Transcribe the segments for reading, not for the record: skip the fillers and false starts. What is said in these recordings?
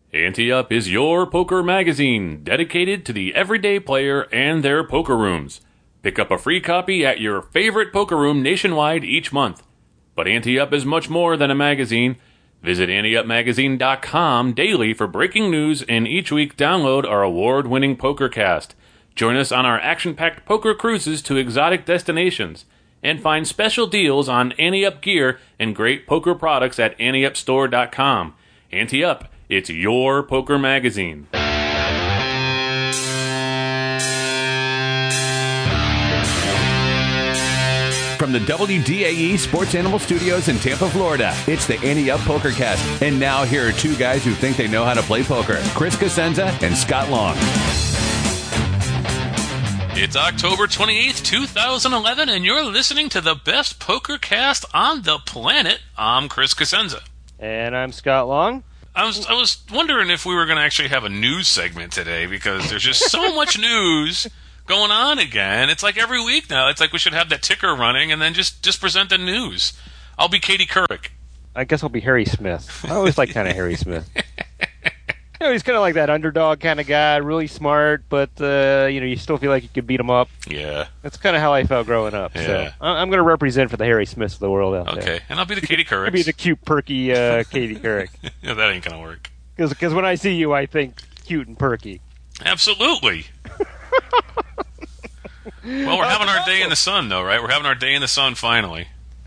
Ante Up is your poker magazine dedicated to the everyday player and their poker rooms. Pick up a free copy at your favorite poker room nationwide each month. But Ante Up is much more than a magazine. Visit AnteUpMagazine.com daily for breaking news, and each week download our award-winning PokerCast. Join us on our action-packed poker cruises to exotic destinations, and find special deals on Ante Up gear and great poker products at AnteUpStore.com. Ante Up, it's your poker magazine. From the WDAE Sports Animal Studios in Tampa, Florida, it's the Ante Up PokerCast. And now here are two guys who think they know how to play poker, Chris Cosenza and Scott Long. It's October 28th, 2011, and you're listening to the best PokerCast on the planet. I'm Chris Cosenza. And I'm Scott Long. I was wondering if we were going to actually have a news segment today, because there's just so much news going on again. It's like every week now. It's like we should have that ticker running and then just present the news. I'll be Katie Couric. I guess I'll be Harry Smith. I always like kind of Harry Smith. You know, he's kind of like that underdog kind of guy, really smart, but you still feel like you could beat him up. Yeah. That's kind of how I felt growing up. Yeah. So I'm going to represent for the Harry Smiths of the world out there. Okay, and I'll be the Katie Couric. I'll be the cute, perky Katie Couric. Yeah, that ain't going to work. Because when I see you, I think cute and perky. Absolutely. Well, we're having our day in the sun, though, right? We're having our day in the sun finally.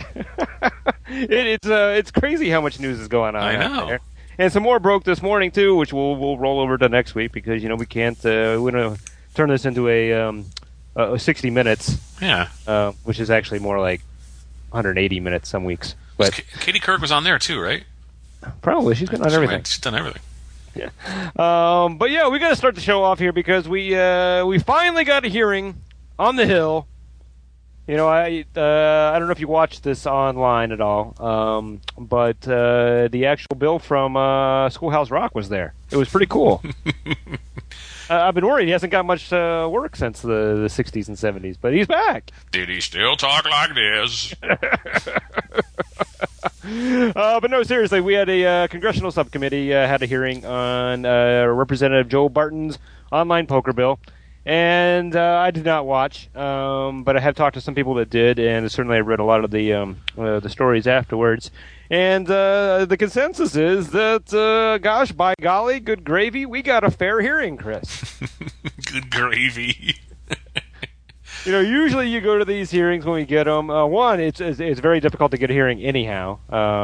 It's crazy how much news is going on. I know. Out there. And some more broke this morning too, which we'll roll over to next week, because we can't we're gonna turn this into a 60 minutes. Yeah. Which is actually more like 180 minutes some weeks. But Katie Couric was on there too, right? Probably, she's been on everything. Right. She's done everything. Yeah. But yeah, we got to start the show off here because we finally got a hearing on the Hill. I don't know if you watched this online at all, but the actual Bill from Schoolhouse Rock was there. It was pretty cool. I've been worried he hasn't got much work since the 60s and 70s, but he's back. Did he still talk like this? But no, seriously, we had a congressional subcommittee had a hearing on Representative Joe Barton's online poker bill. And I did not watch, but I have talked to some people that did, and certainly I read a lot of the stories afterwards. And the consensus is that, gosh, by golly, good gravy, we got a fair hearing, Chris. Good gravy. Usually you go to these hearings when we get them. One, it's very difficult to get a hearing anyhow.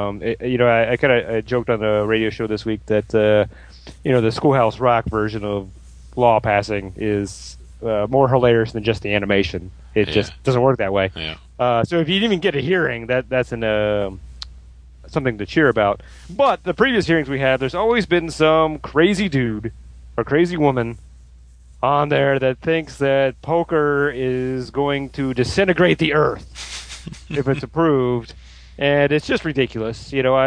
I kind of joked on the radio show this week that the Schoolhouse Rock version of law passing is more hilarious than just the animation. It just doesn't work that way. Yeah. So if you didn't even get a hearing, that's something to cheer about. But the previous hearings we had, there's always been some crazy dude or crazy woman on there that thinks that poker is going to disintegrate the earth if it's approved. And it's just ridiculous. I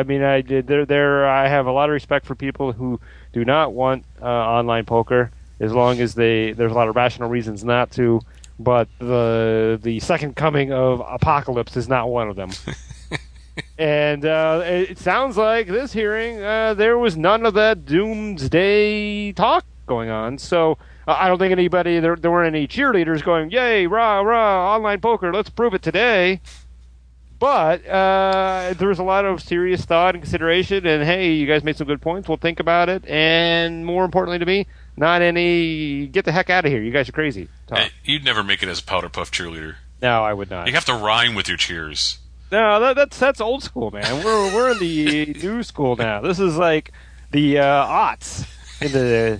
have a lot of respect for people who do not want online poker, as long as there's a lot of rational reasons not to, but the second coming of apocalypse is not one of them. And it sounds like this hearing, there was none of that doomsday talk going on. So I don't think anybody, there weren't any cheerleaders going, yay, rah, rah, online poker, let's prove it today. But there was a lot of serious thought and consideration, and hey, you guys made some good points, we'll think about it, and more importantly to me, not any, get the heck out of here, you guys are crazy. Hey, you'd never make it as a powder puff cheerleader. No, I would not. You have to rhyme with your cheers. No, that's old school, man. We're in the new school now. This is like the aughts in the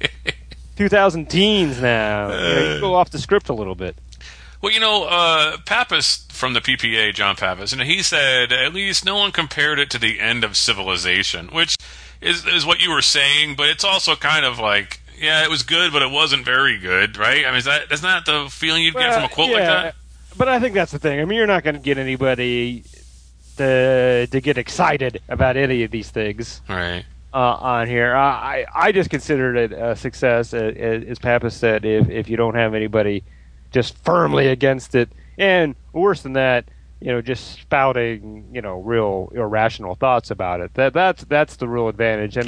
2000 teens now. You go off the script a little bit. Well, Pappas from the PPA, John Pappas, he said at least no one compared it to the end of civilization, which is what you were saying, but it's also kind of like, yeah, it was good, but it wasn't very good, right? I mean, isn't that the feeling you'd get from a quote like that? But I think that's the thing. I mean, you're not going to get anybody to get excited about any of these things. Right. On here. I just considered it a success, as Pappas said, if you don't have anybody just firmly against it, and worse than that, just spouting, real irrational thoughts about it. That's the real advantage. I mean,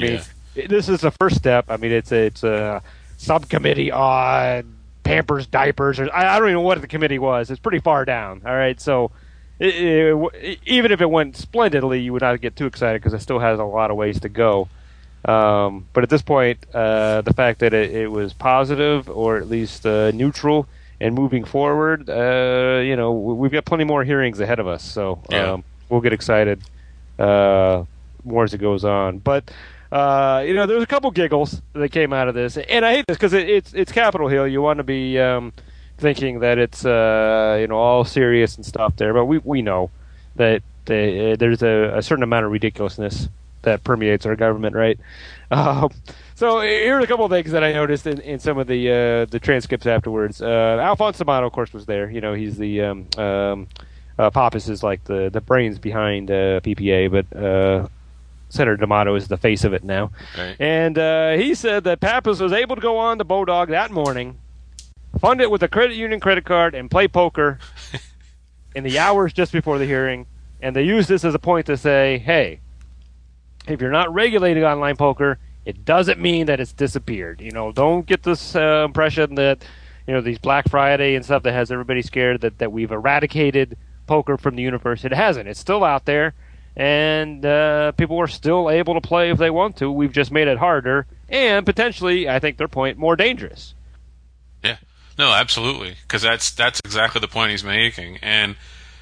this is the first step. I mean, it's a subcommittee on Pampers, diapers, or I don't even know what the committee was. It's pretty far down. All right, so even if it went splendidly, you would not get too excited because it still has a lot of ways to go. But at this point, the fact that it was positive or at least neutral and moving forward, we've got plenty more hearings ahead of us. So we'll get excited more as it goes on. But there's a couple giggles that came out of this, and I hate this because it's Capitol Hill. You want to be thinking that it's all serious and stuff there, but we know that there's a certain amount of ridiculousness that permeates our government, right? So here are a couple of things that I noticed in some of the transcripts afterwards. Alphonse D'Amato, of course, was there. He's the Pappas is like the brains behind PPA, but Senator D'Amato is the face of it now. Right. And he said that Pappas was able to go on to Bodog that morning, fund it with a credit union credit card, and play poker in the hours just before the hearing. And they used this as a point to say, hey, if you're not regulating online poker, it doesn't mean that it's disappeared. Don't get this impression that, these Black Friday and stuff that has everybody scared that we've eradicated poker from the universe. It hasn't. It's still out there, and people are still able to play if they want to. We've just made it harder and potentially, I think their point, more dangerous. Yeah. No, absolutely, because that's exactly the point he's making. And,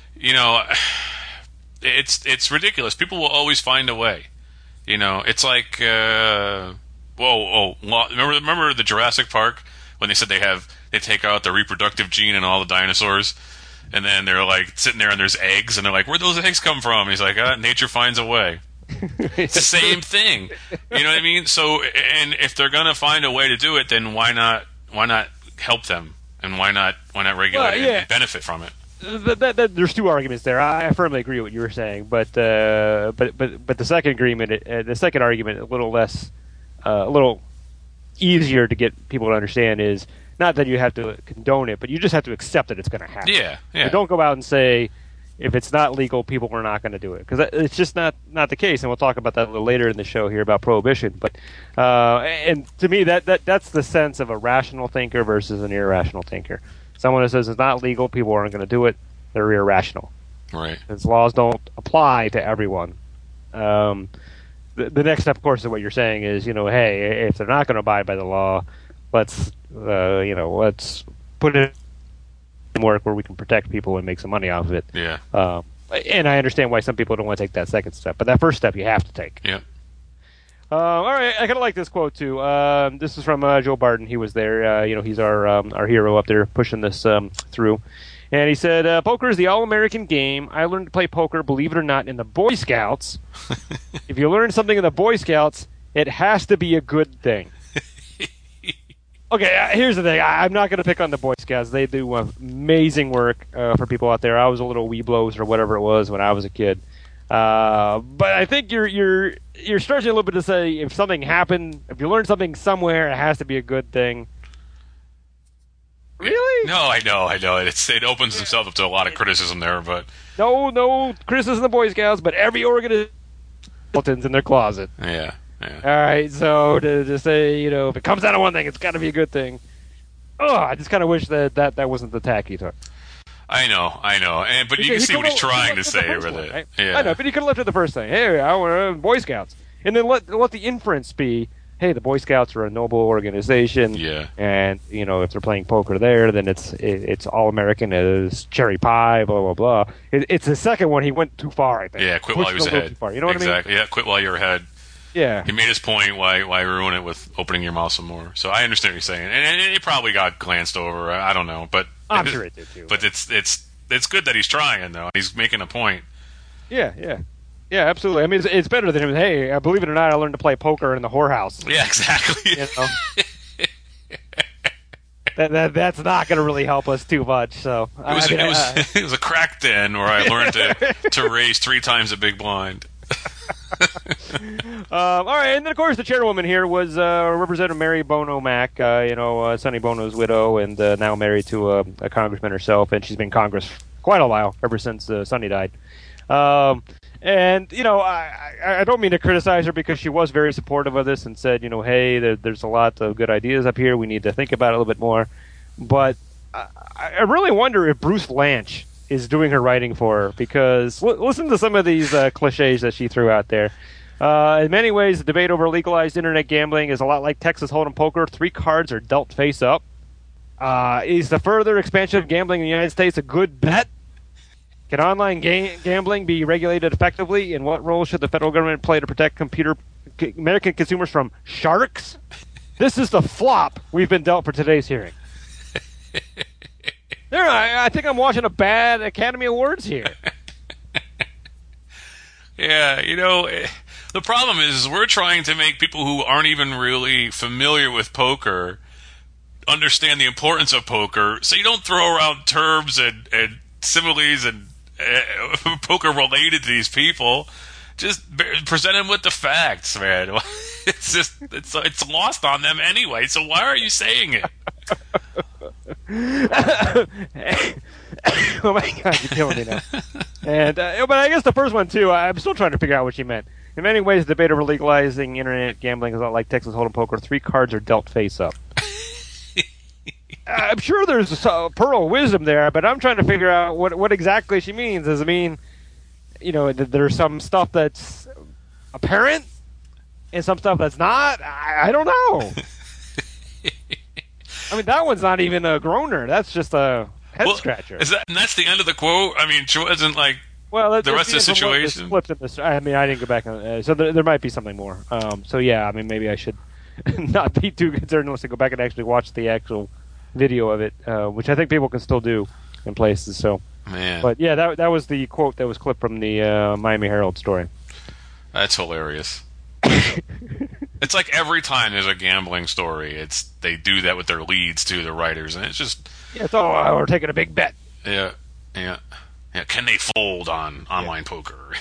it's ridiculous. People will always find a way. It's like, remember the Jurassic Park when they said they take out the reproductive gene in all the dinosaurs, and then they're like sitting there and there's eggs, and they're like, where'd those eggs come from? And he's like, nature finds a way. It's the same thing. You know what I mean? So, and if they're gonna find a way to do it, then why not help them, and why not regulate it and benefit from it? There's two arguments there. I firmly agree with what you were saying, but the second argument, a little easier to get people to understand, is not that you have to condone it, but you just have to accept that it's going to happen. Yeah. So don't go out and say if it's not legal, people are not going to do it, because it's just not the case. And we'll talk about that a little later in the show here about prohibition. But and to me, that's the sense of a rational thinker versus an irrational thinker. Someone who says it's not legal, people aren't going to do it, they're irrational. Right. Because laws don't apply to everyone. The next step, of course, is what you're saying is, hey, if they're not going to abide by the law, let's put it in work where we can protect people and make some money off of it. Yeah. And I understand why some people don't want to take that second step, but that first step you have to take. Yeah. All right, I kind of like this quote too. This is from Joe Barton. He was there. He's our hero up there pushing this through. And he said, "Poker is the all-American game. I learned to play poker, believe it or not, in the Boy Scouts. If you learn something in the Boy Scouts, it has to be a good thing." Okay, here's the thing. I'm not going to pick on the Boy Scouts. They do amazing work for people out there. I was a little Weeblos or whatever it was when I was a kid. But I think you're stretching a little bit to say if something happened, if you learn something somewhere, it has to be a good thing. Really? No, I know. It opens itself up to a lot of criticism there, but no criticism of the Boy Scouts, but every organization skeletons in their closet. Yeah. All right, so to say, if it comes out of one thing, it's got to be a good thing. Oh, I just kind of wish that wasn't the tack he took. I know, but you can see what he's trying to say over there. Right? Yeah. I know, but he could have left it the first thing. Hey, I want Boy Scouts, and then let the inference be, hey, the Boy Scouts are a noble organization. Yeah. And if they're playing poker there, then it's all American as cherry pie, blah blah blah. It's the second one he went too far. I think. Yeah, quit while he was ahead. Too far. You know what I mean? Exactly. Yeah, quit while you're ahead. Yeah. He made his point. Why ruin it with opening your mouth some more? So I understand what you're saying, and it probably got glanced over. I don't know, but I'm sure it did too. But it's good that he's trying, though. He's making a point. Yeah, absolutely. I mean, it's better than him. Hey, believe it or not, I learned to play poker in the whorehouse. Yeah, exactly. That's not going to really help us too much. So it was a crack den where I learned to raise 3 times a big blind. All right, and then of course the chairwoman here was Representative Mary Bono Mack, Sonny Bono's widow, and now married to a congressman herself, and she's been in Congress quite a while ever since Sonny died. And, I don't mean to criticize her because she was very supportive of this and said, hey, there's a lot of good ideas up here. We need to think about it a little bit more. But I really wonder if Bruce Lanch is doing her writing for her, because listen to some of these cliches that she threw out there. In many ways, the debate over legalized internet gambling is a lot like Texas Hold'em poker. 3 cards are dealt face up. Is the further expansion of gambling in the United States a good bet? Can online gambling be regulated effectively? And what role should the federal government play to protect American consumers from sharks? This is the flop we've been dealt for today's hearing. I think I'm watching a bad Academy Awards here. Yeah, the problem is we're trying to make people who aren't even really familiar with poker understand the importance of poker, so you don't throw around terms and similes and poker related to these people. Just present them with the facts, man. It's lost on them anyway, so why are you saying it? Oh my God, you're killing me now. And but I guess the first one too, I'm still trying to figure out what she meant. In many ways, the debate over legalizing internet gambling is not like Texas Hold'em poker. 3 cards are dealt face up. I'm sure there's a pearl of wisdom there, but I'm trying to figure out what exactly she means. Does it mean, there's some stuff that's apparent and some stuff that's not? I don't know. I mean, that one's not even a groaner. That's just a head scratcher. And that's the end of the quote? I mean, she wasn't like the rest of the situation? I mean, I didn't go back on so there might be something more. So, yeah, I mean, maybe I should not be too concerned unless I go back and actually watch the actual video of it, which I think people can still do in places. So, man. But, yeah, that was the quote that was clipped from the Miami Herald story. That's hilarious. It's like every time there's a gambling story, they do that with their leads too, the writers, and it's just it's all we're taking a big bet. Yeah. Can they fold on online poker?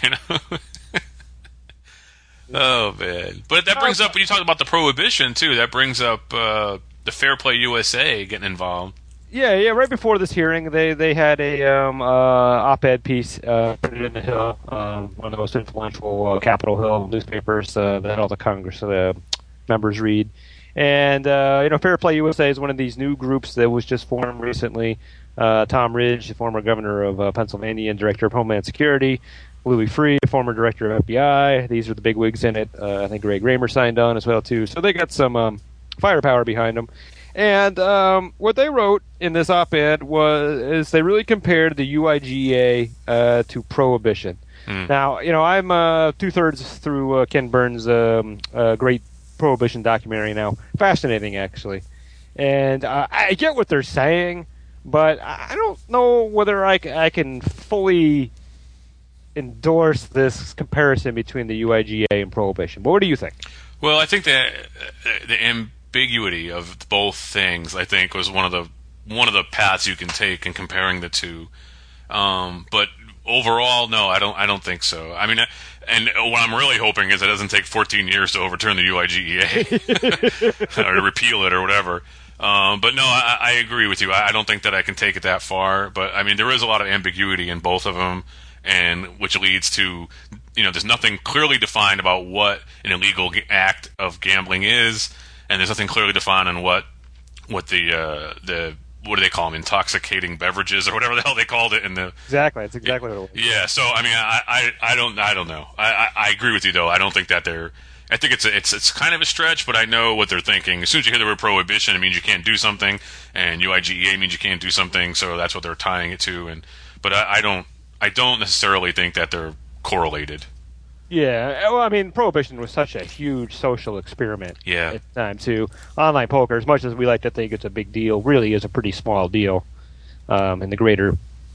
Oh man! But that brings up when you talk about the prohibition too. That brings up the Fair Play USA getting involved. Yeah. Right before this hearing, they had a op-ed piece printed in the Hill, one of the most influential Capitol Hill newspapers that all the Congress members read. And Fair Play USA is one of these new groups that was just formed recently. Tom Ridge, the former governor of Pennsylvania and director of Homeland Security, Louis Freeh, former director of FBI. These are the big wigs in it. I think Greg Raymer signed on as well too. So they got some firepower behind them. And what they wrote in this op-ed is they really compared the UIGA to prohibition. Now, I'm 2/3 through Ken Burns' great prohibition documentary now. Fascinating, actually. And I get what they're saying, but I don't know whether I can fully endorse this comparison between the UIGA and prohibition. But what do you think? Well, I think that the ambiguity of both things, I think, was one of the paths you can take in comparing the two. But overall, no, I don't think so. I mean, and what I'm really hoping is it doesn't take 14 years to overturn the UIGA or to repeal it or whatever. But no, I agree with you. I don't think that I can take it that far. But I mean, there is a lot of ambiguity in both of them, and which leads to, there's nothing clearly defined about what an illegal act of gambling is, and there's nothing clearly defined on what the what do they call them, intoxicating beverages or whatever the hell they called it in the exactly. That's exactly what it was. Yeah. So I mean, I don't know. I agree with you though. I don't think that they're. I think it's kind of a stretch, but I know what they're thinking. As soon as you hear the word prohibition, it means you can't do something, and UIGA means you can't do something. So that's what they're tying it to. But I don't necessarily think that they're correlated. Yeah, well, I mean, prohibition was such a huge social experiment at the time, too. Online poker, as much as we like to think it's a big deal, really is a pretty small deal in the greater,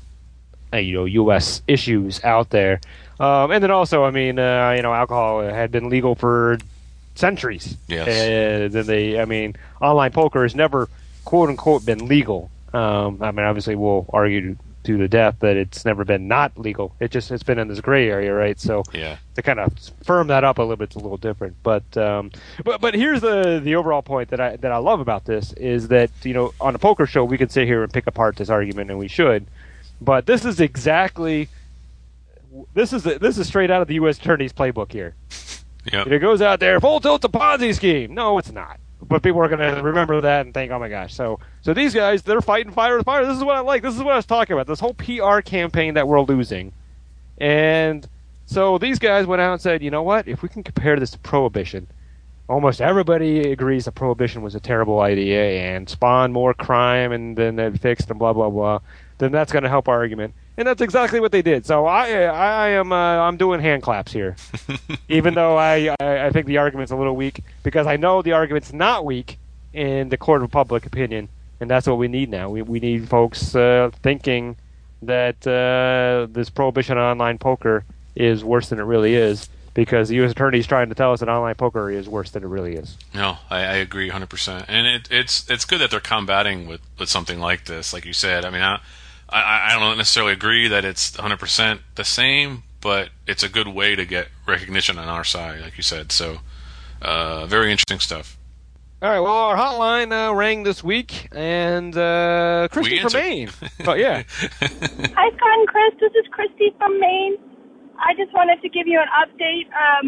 U.S. issues out there. And then also, I mean, alcohol had been legal for centuries. Yes. And then online poker has never, quote-unquote, been legal. I mean, obviously, we'll argue to the death that it's never been not legal. It's been in this gray area, right? So to kind of firm that up a little bit, it's a little different. But here's the overall point that I love about this is that on a poker show we can sit here and pick apart this argument, and we should. But this is exactly this is straight out of the U.S. Attorney's playbook here. Yep. It goes out there, full tilt, a Ponzi scheme. No, it's not. But people are going to remember that and think, oh my gosh. So these guys, they're fighting fire with fire. This is what I like. This is what I was talking about. This whole PR campaign that we're losing. And so these guys went out and said, you know what? If we can compare this to Prohibition, almost everybody agrees that Prohibition was a terrible idea and spawned more crime and then it fixed and blah, blah, blah. Then that's going to help our argument. And that's exactly what they did. So I'm doing hand claps here, even though I think the argument's a little weak, because I know the argument's not weak in the court of public opinion, and that's what we need now. We need folks thinking that this prohibition on online poker is worse than it really is, because the U.S. Attorney is trying to tell us that online poker is worse than it really is. No, I agree 100%. And it's good that they're combating with something like this, like you said. I mean, I don't necessarily agree that it's 100% the same, but it's a good way to get recognition on our side, like you said. So, very interesting stuff. All right, well, our hotline rang this week, and Christy from Maine. Oh, yeah. Hi, Scott and Chris. This is Christy from Maine. I just wanted to give you an update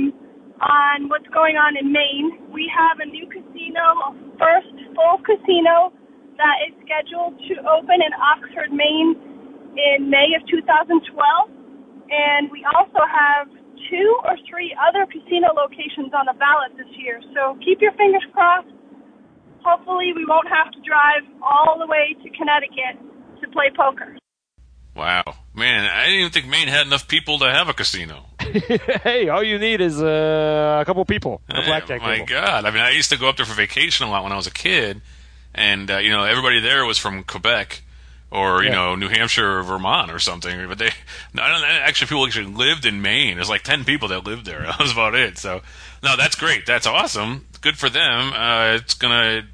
on what's going on in Maine. We have a new casino, first full casino, that is scheduled to open in Oxford, Maine in May of 2012. And we also have 2 or 3 other casino locations on the ballot this year. So keep your fingers crossed. Hopefully we won't have to drive all the way to Connecticut to play poker. Wow. Man, I didn't even think Maine had enough people to have a casino. Hey, all you need is a couple people. A blackjack my table. God. I mean, I used to go up there for vacation a lot when I was a kid. And, everybody there was from Quebec or, New Hampshire or Vermont or something. But people actually lived in Maine. There's like 10 people that lived there. That was about it. So, no, that's great. That's awesome. Good for them. It's going to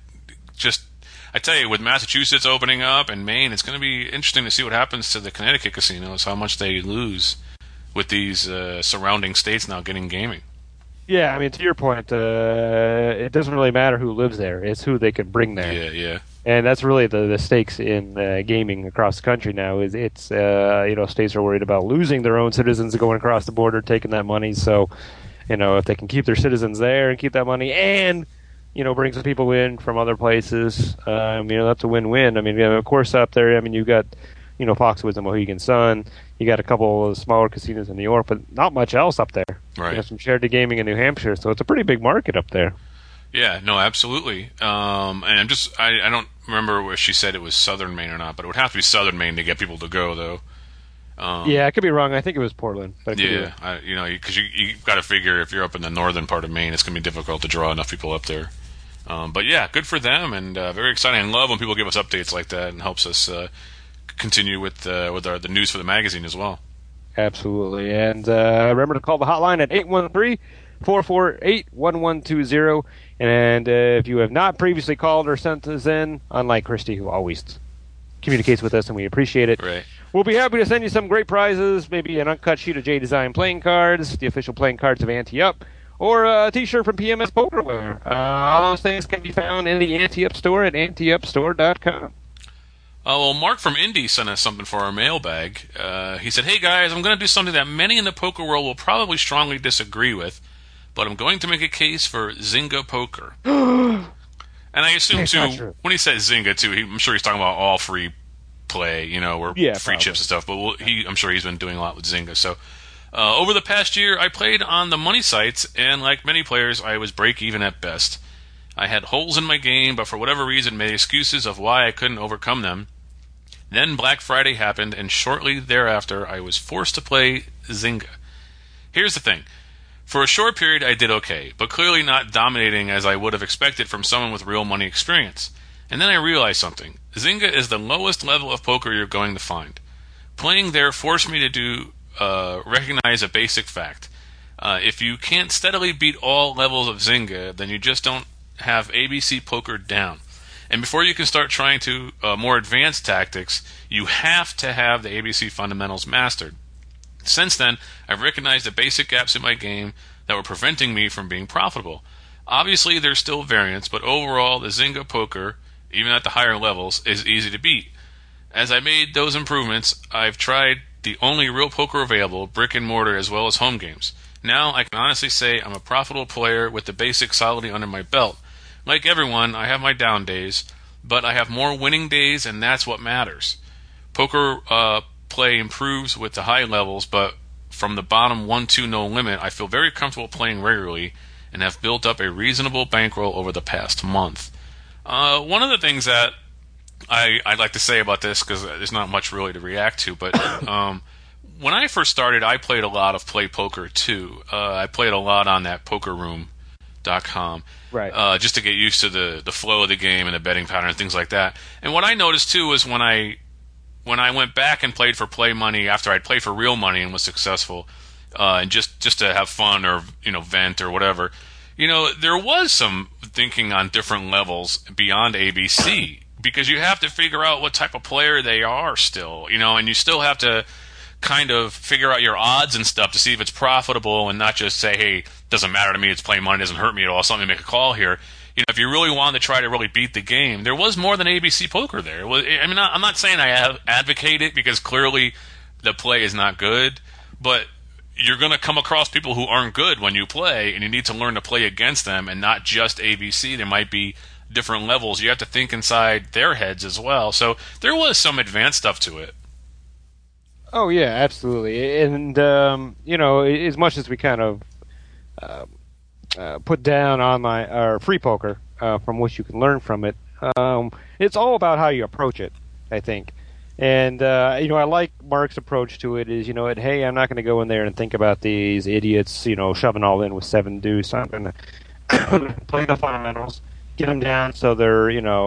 I tell you, with Massachusetts opening up and Maine, it's going to be interesting to see what happens to the Connecticut casinos, how much they lose with these surrounding states now getting gaming. Yeah, I mean, to your point, it doesn't really matter who lives there. It's who they can bring there. Yeah. And that's really the stakes in gaming across the country now. It's states are worried about losing their own citizens going across the border, taking that money. So, if they can keep their citizens there and keep that money and, bring some people in from other places, that's a win-win. I mean, of course, up there, you've got, Foxwoods and Mohegan Sun. You got a couple of smaller casinos in New York, but not much else up there. Right. You have some shared gaming in New Hampshire, so it's a pretty big market up there. Yeah, no, absolutely. And I don't remember if she said it was Southern Maine or not, but it would have to be Southern Maine to get people to go, though. Yeah, I could be wrong. I think it was Portland. But yeah, because you've got to figure if you're up in the northern part of Maine, it's going to be difficult to draw enough people up there. But yeah, good for them, and very exciting. I love when people give us updates like that and helps us continue with the news for the magazine as well. Absolutely. And remember to call the hotline at 813-448-1120. And if you have not previously called or sent us in, unlike Christy, who always communicates with us, and we appreciate it, right, we'll be happy to send you some great prizes, maybe an uncut sheet of J Design playing cards, the official playing cards of Ante Up, or a T-shirt from PMS Pokerware. All those things can be found in the Ante Up store at anteupstore.com. Well, Mark from Indy sent us something for our mailbag. He said, "Hey guys, I'm going to do something that many in the poker world will probably strongly disagree with, but I'm going to make a case for Zynga Poker." And I assume, too, when he says Zynga, too, I'm sure he's talking about all free play, where free probably. chips and stuff, but I'm sure he's been doing a lot with Zynga. So, over the past year, I played on the money sites, and like many players, I was break-even at best. I had holes in my game, but for whatever reason made excuses of why I couldn't overcome them. Then Black Friday happened, and shortly thereafter, I was forced to play Zynga. Here's the thing. For a short period, I did okay, but clearly not dominating as I would have expected from someone with real money experience. And then I realized something. Zynga is the lowest level of poker you're going to find. Playing there forced me to recognize a basic fact. If you can't steadily beat all levels of Zynga, then you just don't have ABC poker down. And before you can start trying to more advanced tactics, you have to have the ABC fundamentals mastered. Since then, I've recognized the basic gaps in my game that were preventing me from being profitable. Obviously, there's still variance, but overall, the Zynga poker, even at the higher levels, is easy to beat. As I made those improvements, I've tried the only real poker available, brick and mortar as well as home games. Now I can honestly say I'm a profitable player with the basics solidly under my belt. Like everyone, I have my down days, but I have more winning days, and that's what matters. Poker play improves with the high levels, but from the bottom 1-2 no limit, I feel very comfortable playing regularly and have built up a reasonable bankroll over the past month. One of the things that I'd like to say about this, because there's not much really to react to, but when I first started, I played a lot of Play Poker too. I played a lot on that PokerRoom.com, Right. just to get used to the flow of the game and the betting pattern and things like that. And what I noticed too was when I went back and played for Play Money after I'd played for real money and was successful, and just to have fun or vent or whatever, there was some thinking on different levels beyond ABC, because you have to figure out what type of player they are still, and you still have to kind of figure out your odds and stuff to see if it's profitable and not just say, hey, doesn't matter to me, it's Play Money, doesn't hurt me at all, so let me make a call here. If you really wanted to try to really beat the game, there was more than ABC Poker there. I'm not saying I advocate it, because clearly the play is not good, but you're going to come across people who aren't good when you play, and you need to learn to play against them, and not just ABC. There might be different levels. You have to think inside their heads as well. So there was some advanced stuff to it. Oh yeah, absolutely. And as much as we kind of put down online or free poker, from which you can learn from it, it's all about how you approach it, I think. And I like Mark's approach to it. Is hey, I'm not going to go in there and think about these idiots, shoving all in with 7 deuce. I'm going to play the fundamentals, get them down so they're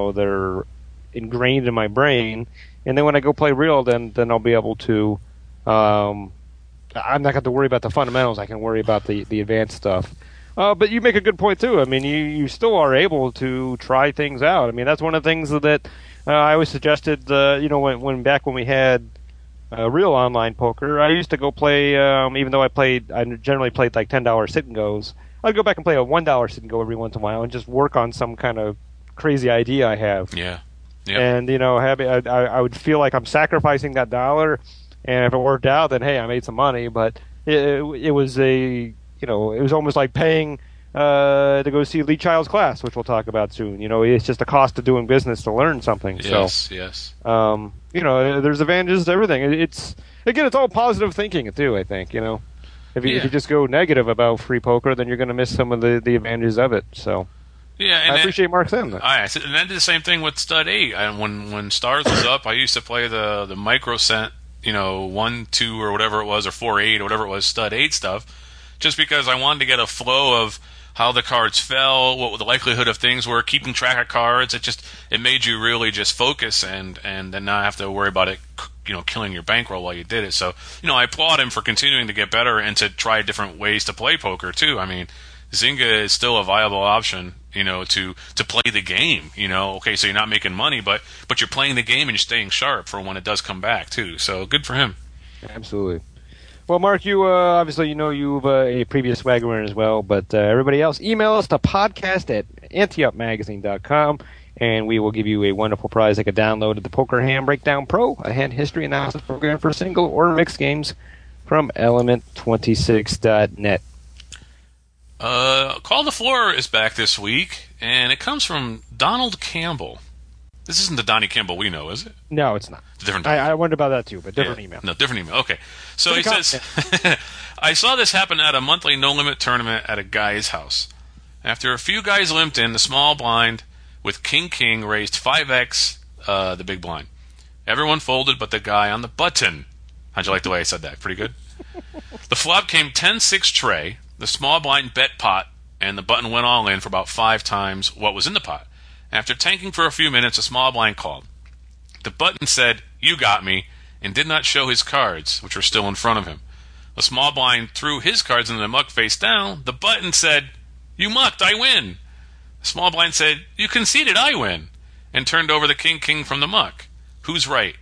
ingrained in my brain. And then when I go play real, then I'll be able to. I'm not going to have to worry about the fundamentals. I can worry about the advanced stuff. But you make a good point too. I mean, you still are able to try things out. I mean, that's one of the things that I always suggested. When we had real online poker, I used to go play. Even though I generally played like $10 sit and goes. I'd go back and play a $1 sit and go every once in a while and just work on some kind of crazy idea I have. Yeah. Yep. And I would feel like I'm sacrificing that dollar, and if it worked out, then hey, I made some money. But it was it was almost like paying to go see Lee Child's class, which we'll talk about soon. It's just the cost of doing business to learn something. Yes, so, yes. There's advantages to everything. It's all positive thinking too. I think if you just go negative about free poker, then you're going to miss some of the advantages of it. So. Yeah, and I appreciate Mark saying that. And I did the same thing with Stud 8. When Stars was up, I used to play the microcent, 1, 2, or whatever it was, or 4, 8, or whatever it was, Stud 8 stuff, just because I wanted to get a flow of how the cards fell, what the likelihood of things were, keeping track of cards. It made you really just focus and then not have to worry about it, killing your bankroll while you did it. So, I applaud him for continuing to get better and to try different ways to play poker too. I mean, Zynga is still a viable option, to play the game. Okay, so you're not making money, but you're playing the game and you're staying sharp for when it does come back too. So good for him. Absolutely. Well, Mark, you obviously you've a previous swagger winner as well, but everybody else, email us to podcast@anteupmagazine.com, and we will give you a wonderful prize like a download of the Poker Hand Breakdown Pro, a hand history analysis program for single or mixed games from Element26.net. Call the Floor is back this week, and it comes from Donald Campbell. This isn't the Donnie Campbell we know, is it? No, it's not. Different. I wondered about that too, but different email. No, different email. Okay. So he says, I saw this happen at a monthly no-limit tournament at a guy's house. After a few guys limped in, the small blind with King raised 5x the big blind. Everyone folded but the guy on the button. How'd you like the way I said that? Pretty good? The flop came 10-6 tray. The small blind bet pot, and the button went all in for about 5 times what was in the pot. After tanking for a few minutes, the small blind called. The button said, "You got me," and did not show his cards, which were still in front of him. The small blind threw his cards into the muck face down. The button said, "You mucked, I win." The small blind said, "You conceded, I win," and turned over the king from the muck. Who's right?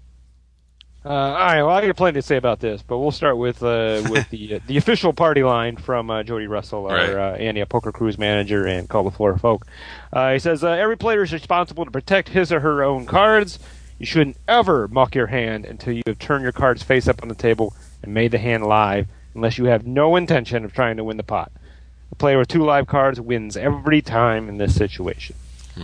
All right, well, I got plenty to say about this, but we'll start with the official party line from Jody Russell, our Andy, Poker Cruise manager and Call the Floor folk. He says, every player is responsible to protect his or her own cards. You shouldn't ever muck your hand until you have turned your cards face up on the table and made the hand live, unless you have no intention of trying to win the pot. The player with 2 live cards wins every time in this situation.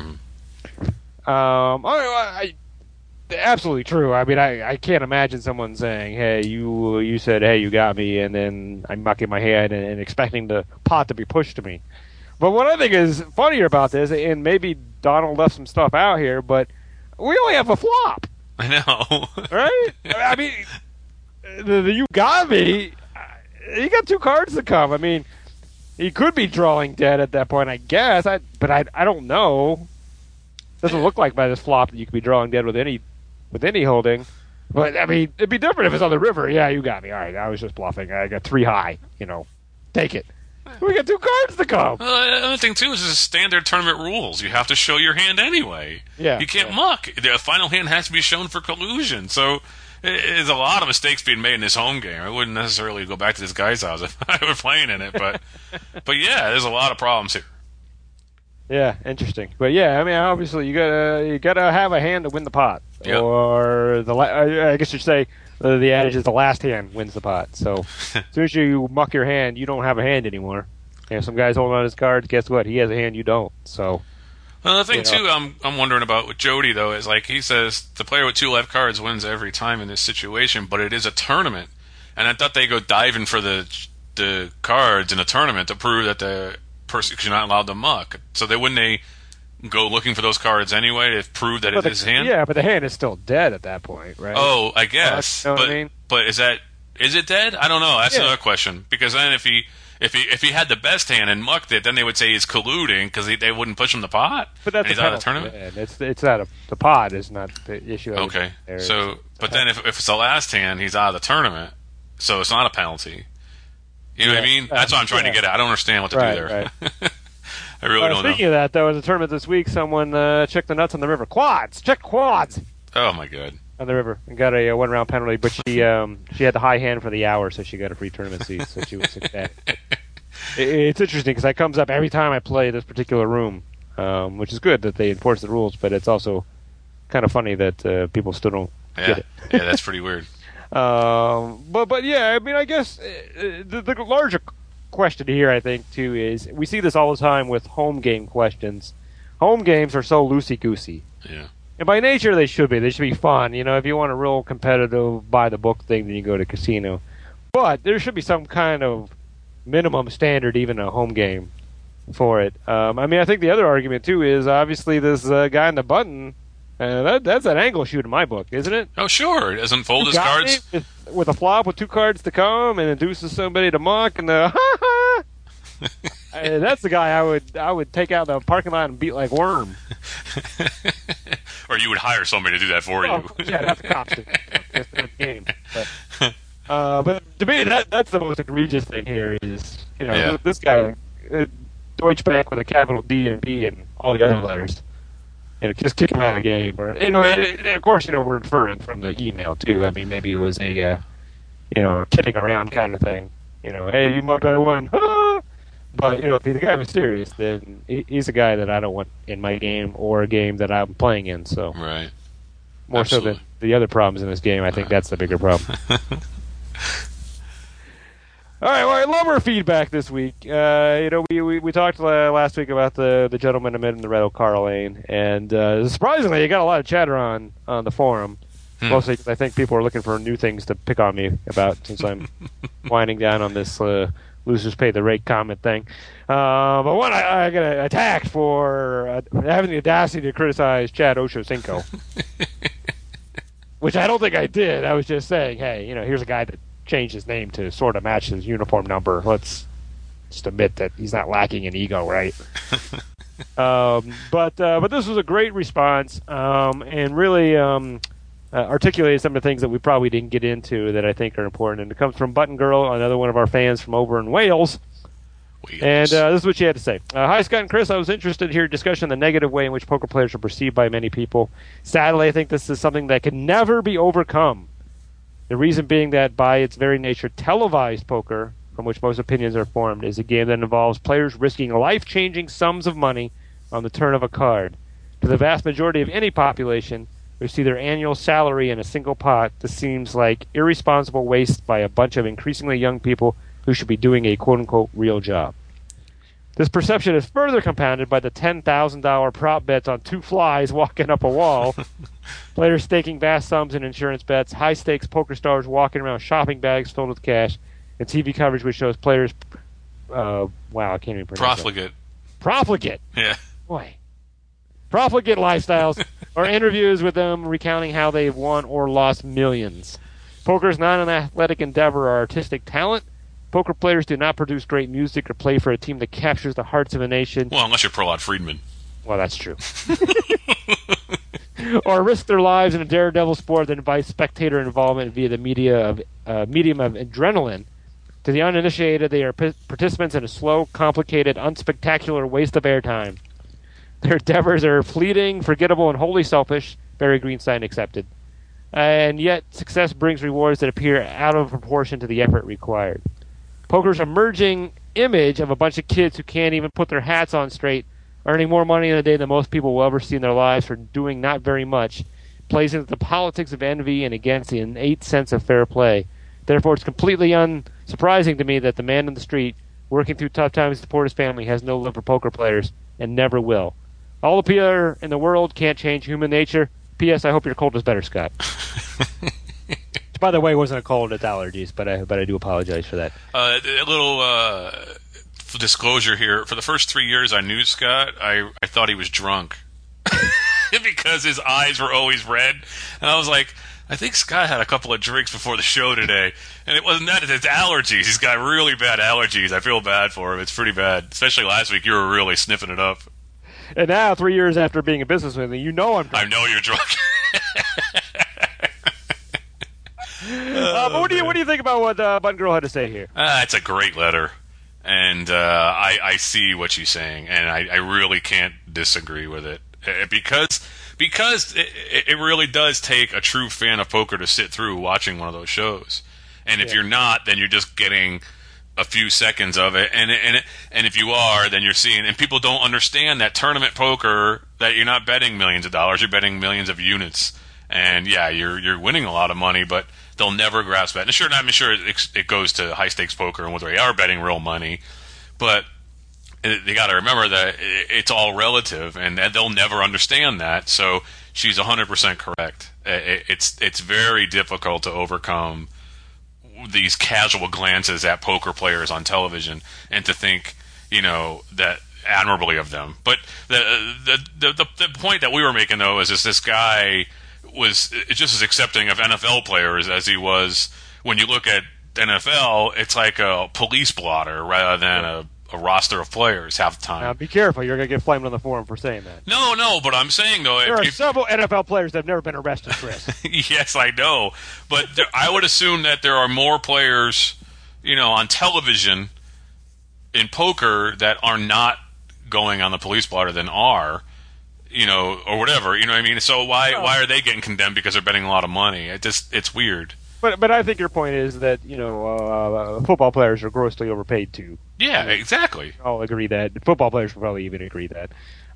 Absolutely true. I mean, I can't imagine someone saying, "Hey, you said, hey, you got me," and then I'm mucking my hand and expecting the pot to be pushed to me. But what I think is funnier about this, and maybe Donald left some stuff out here, but we only have a flop. I know. Right? I mean, the you got me. He got 2 cards to come. I mean, he could be drawing dead at that point, I guess. But I don't know. Doesn't look like by this flop that you could be drawing dead with any holding. But I mean, it'd be different if it's on the river. Yeah, you got me. All right, I was just bluffing. I got 3 high. Take it. We got 2 cards to come. Another thing too is this is standard tournament rules. You have to show your hand anyway. Yeah, you can't muck. The final hand has to be shown for collusion. So there's a lot of mistakes being made in this home game. I wouldn't necessarily go back to this guy's house if I were playing in it, but yeah, there's a lot of problems here. Yeah, interesting. But yeah, I mean, obviously you gotta have a hand to win the pot, Yep. or I guess you'd say the adage is the last hand wins the pot. So as soon as you muck your hand, you don't have a hand anymore. Some guy's holding on his cards. Guess what? He has a hand you don't. So another thing too, I'm wondering about with Jody though is like he says the player with 2 left cards wins every time in this situation, but it is a tournament, and I thought they go diving for the cards in a tournament to prove that the person because you're not allowed to muck. So wouldn't they go looking for those cards anyway to prove that it's his hand? Yeah, but the hand is still dead at that point, right? Oh, I guess. You know what I mean? But is it dead? I don't know. That's another question. Because then if he had the best hand and mucked it, then they would say he's colluding because they wouldn't push him the pot. But that's and he's out of the tournament. It's not the pot is not the issue. Okay. So, but then if it's the last hand, he's out of the tournament, so it's not a penalty. You know what I mean? That's what I'm trying to get at. I don't understand what to do there. Right. I really don't know. Speaking of that, though, in the tournament this week, someone checked the nuts on the river. Quads! Check quads! Oh, my God. On the river. And got a one-round penalty, but she had the high hand for the hour, so she got a free tournament seat, so she was ecstatic. It's interesting, because that comes up every time I play this particular room, which is good that they enforce the rules, but it's also kind of funny that people still don't get it. Yeah, that's pretty weird. But yeah, I mean, I guess the larger question here, I think, too, is we see this all the time with home game questions. Home games are so loosey-goosey. Yeah. And by nature, they should be. They should be fun. If you want a real competitive, by-the-book thing, then you go to casino. But there should be some kind of minimum standard, even a home game, for it. I mean, I think the other argument, too, is obviously this guy in the button. That's an angle shoot in my book, isn't it? Oh, sure. He doesn't fold his cards. With a flop with 2 cards to come and induces somebody to muck and that's the guy I would take out the parking lot and beat like worm. Or you would hire somebody to do that for you. Yeah, that's the cops. That's the game. But to me, that's the most egregious thing here is this guy, Deutsche Bank with a capital D and B and all the other letters. Just kick him out of the game. Or, of course, we're inferring from the email, too. I mean, maybe it was a, kidding around kind of thing. Hey, you might have won. But, if the guy was serious, then he's a guy that I don't want in my game or a game that I'm playing in. So, right. More Absolutely. So than the other problems in this game, I think that's the bigger problem. All right, lover feedback this week. We talked last week about the gentleman in the red Carl Lane, and surprisingly, you got a lot of chatter on the forum. Mostly because I think people are looking for new things to pick on me about since I'm winding down on this losers pay the rate comment thing. But one, I got attacked for having the audacity to criticize Chad Ochocinco, which I don't think I did. I was just saying, hey, here's a guy that changed his name to sort of match his uniform number. Let's just admit that he's not lacking in ego, right? But this was a great response, and really articulated some of the things that we probably didn't get into that I think are important. And it comes from Button Girl, another one of our fans from over in Wales. And this is what she had to say. Hi, Scott and Chris. I was interested to hear a discussion on the negative way in which poker players are perceived by many people. Sadly, I think this is something that can never be overcome. The reason being that by its very nature, televised poker, from which most opinions are formed, is a game that involves players risking life-changing sums of money on the turn of a card. To the vast majority of any population, who see their annual salary in a single pot. This seems like irresponsible waste by a bunch of increasingly young people who should be doing a quote-unquote real job. This perception is further compounded by the $10,000 prop bets on 2 flies walking up a wall, players staking vast sums in insurance bets, high-stakes poker stars walking around shopping bags filled with cash, and TV coverage which shows players... wow, I can't even pronounce Profligate. Profligate! Yeah. Boy. Profligate lifestyles, or interviews with them recounting how they've won or lost millions. Poker is not an athletic endeavor or artistic talent. Poker players do not produce great music or play for a team that captures the hearts of a nation. Well, unless you're Prahlad Friedman. Well, that's true. Or risk their lives in a daredevil sport that invites spectator involvement via the medium of adrenaline. To the uninitiated, they are participants in a slow, complicated, unspectacular waste of airtime. Their endeavors are fleeting, forgettable, and wholly selfish, Barry Greenstein accepted. And yet, success brings rewards that appear out of proportion to the effort required. Poker's emerging image of a bunch of kids who can't even put their hats on straight, earning more money in a day than most people will ever see in their lives for doing not very much, plays into the politics of envy and against the innate sense of fair play. Therefore, it's completely unsurprising to me that the man in the street, working through tough times to support his family, has no love for poker players and never will. All the PR in the world can't change human nature. P.S. I hope your cold is better, Scott. By the way, it wasn't a cold, it's allergies, but I do apologize for that. A little disclosure here. For the first 3 years I knew Scott, I thought he was drunk. Because his eyes were always red. And I was like, I think Scott had a couple of drinks before the show today. And it wasn't that, it's allergies. He's got really bad allergies. I feel bad for him. It's pretty bad. Especially last week, you were really sniffing it up. And now, 3 years after being a businessman, you know I'm drunk. I know you're drunk. But what do you think about what Button Girl had to say here? It's a great letter, and I see what she's saying, and I really can't disagree with it because it really does take a true fan of poker to sit through watching one of those shows, and if you're not, then you're just getting a few seconds of it, and if you are, then you're seeing, and people don't understand that tournament poker, that you're not betting millions of dollars, you're betting millions of units, and yeah, you're winning a lot of money, but they'll never grasp that. And sure, I'm sure it goes to high stakes poker and whether they are betting real money, but they got to remember that it's all relative, and they'll never understand that. So she's 100% correct. It's very difficult to overcome these casual glances at poker players on television and to think, that admirably of them. But the point that we were making though is this guy was just as accepting of NFL players as he was. When you look at NFL, it's like a police blotter rather than a roster of players half the time. Now, be careful. You're going to get flamed on the forum for saying that. No, but I'm saying, though... There are several NFL players that have never been arrested, Chris. Yes, I know. But I would assume that there are more players, on television in poker that are not going on the police blotter than are, or whatever. You know what I mean? So why are they getting condemned because they're betting a lot of money? It's weird. But I think your point is that football players are grossly overpaid too. Yeah, exactly. I'll agree that football players will probably even agree that.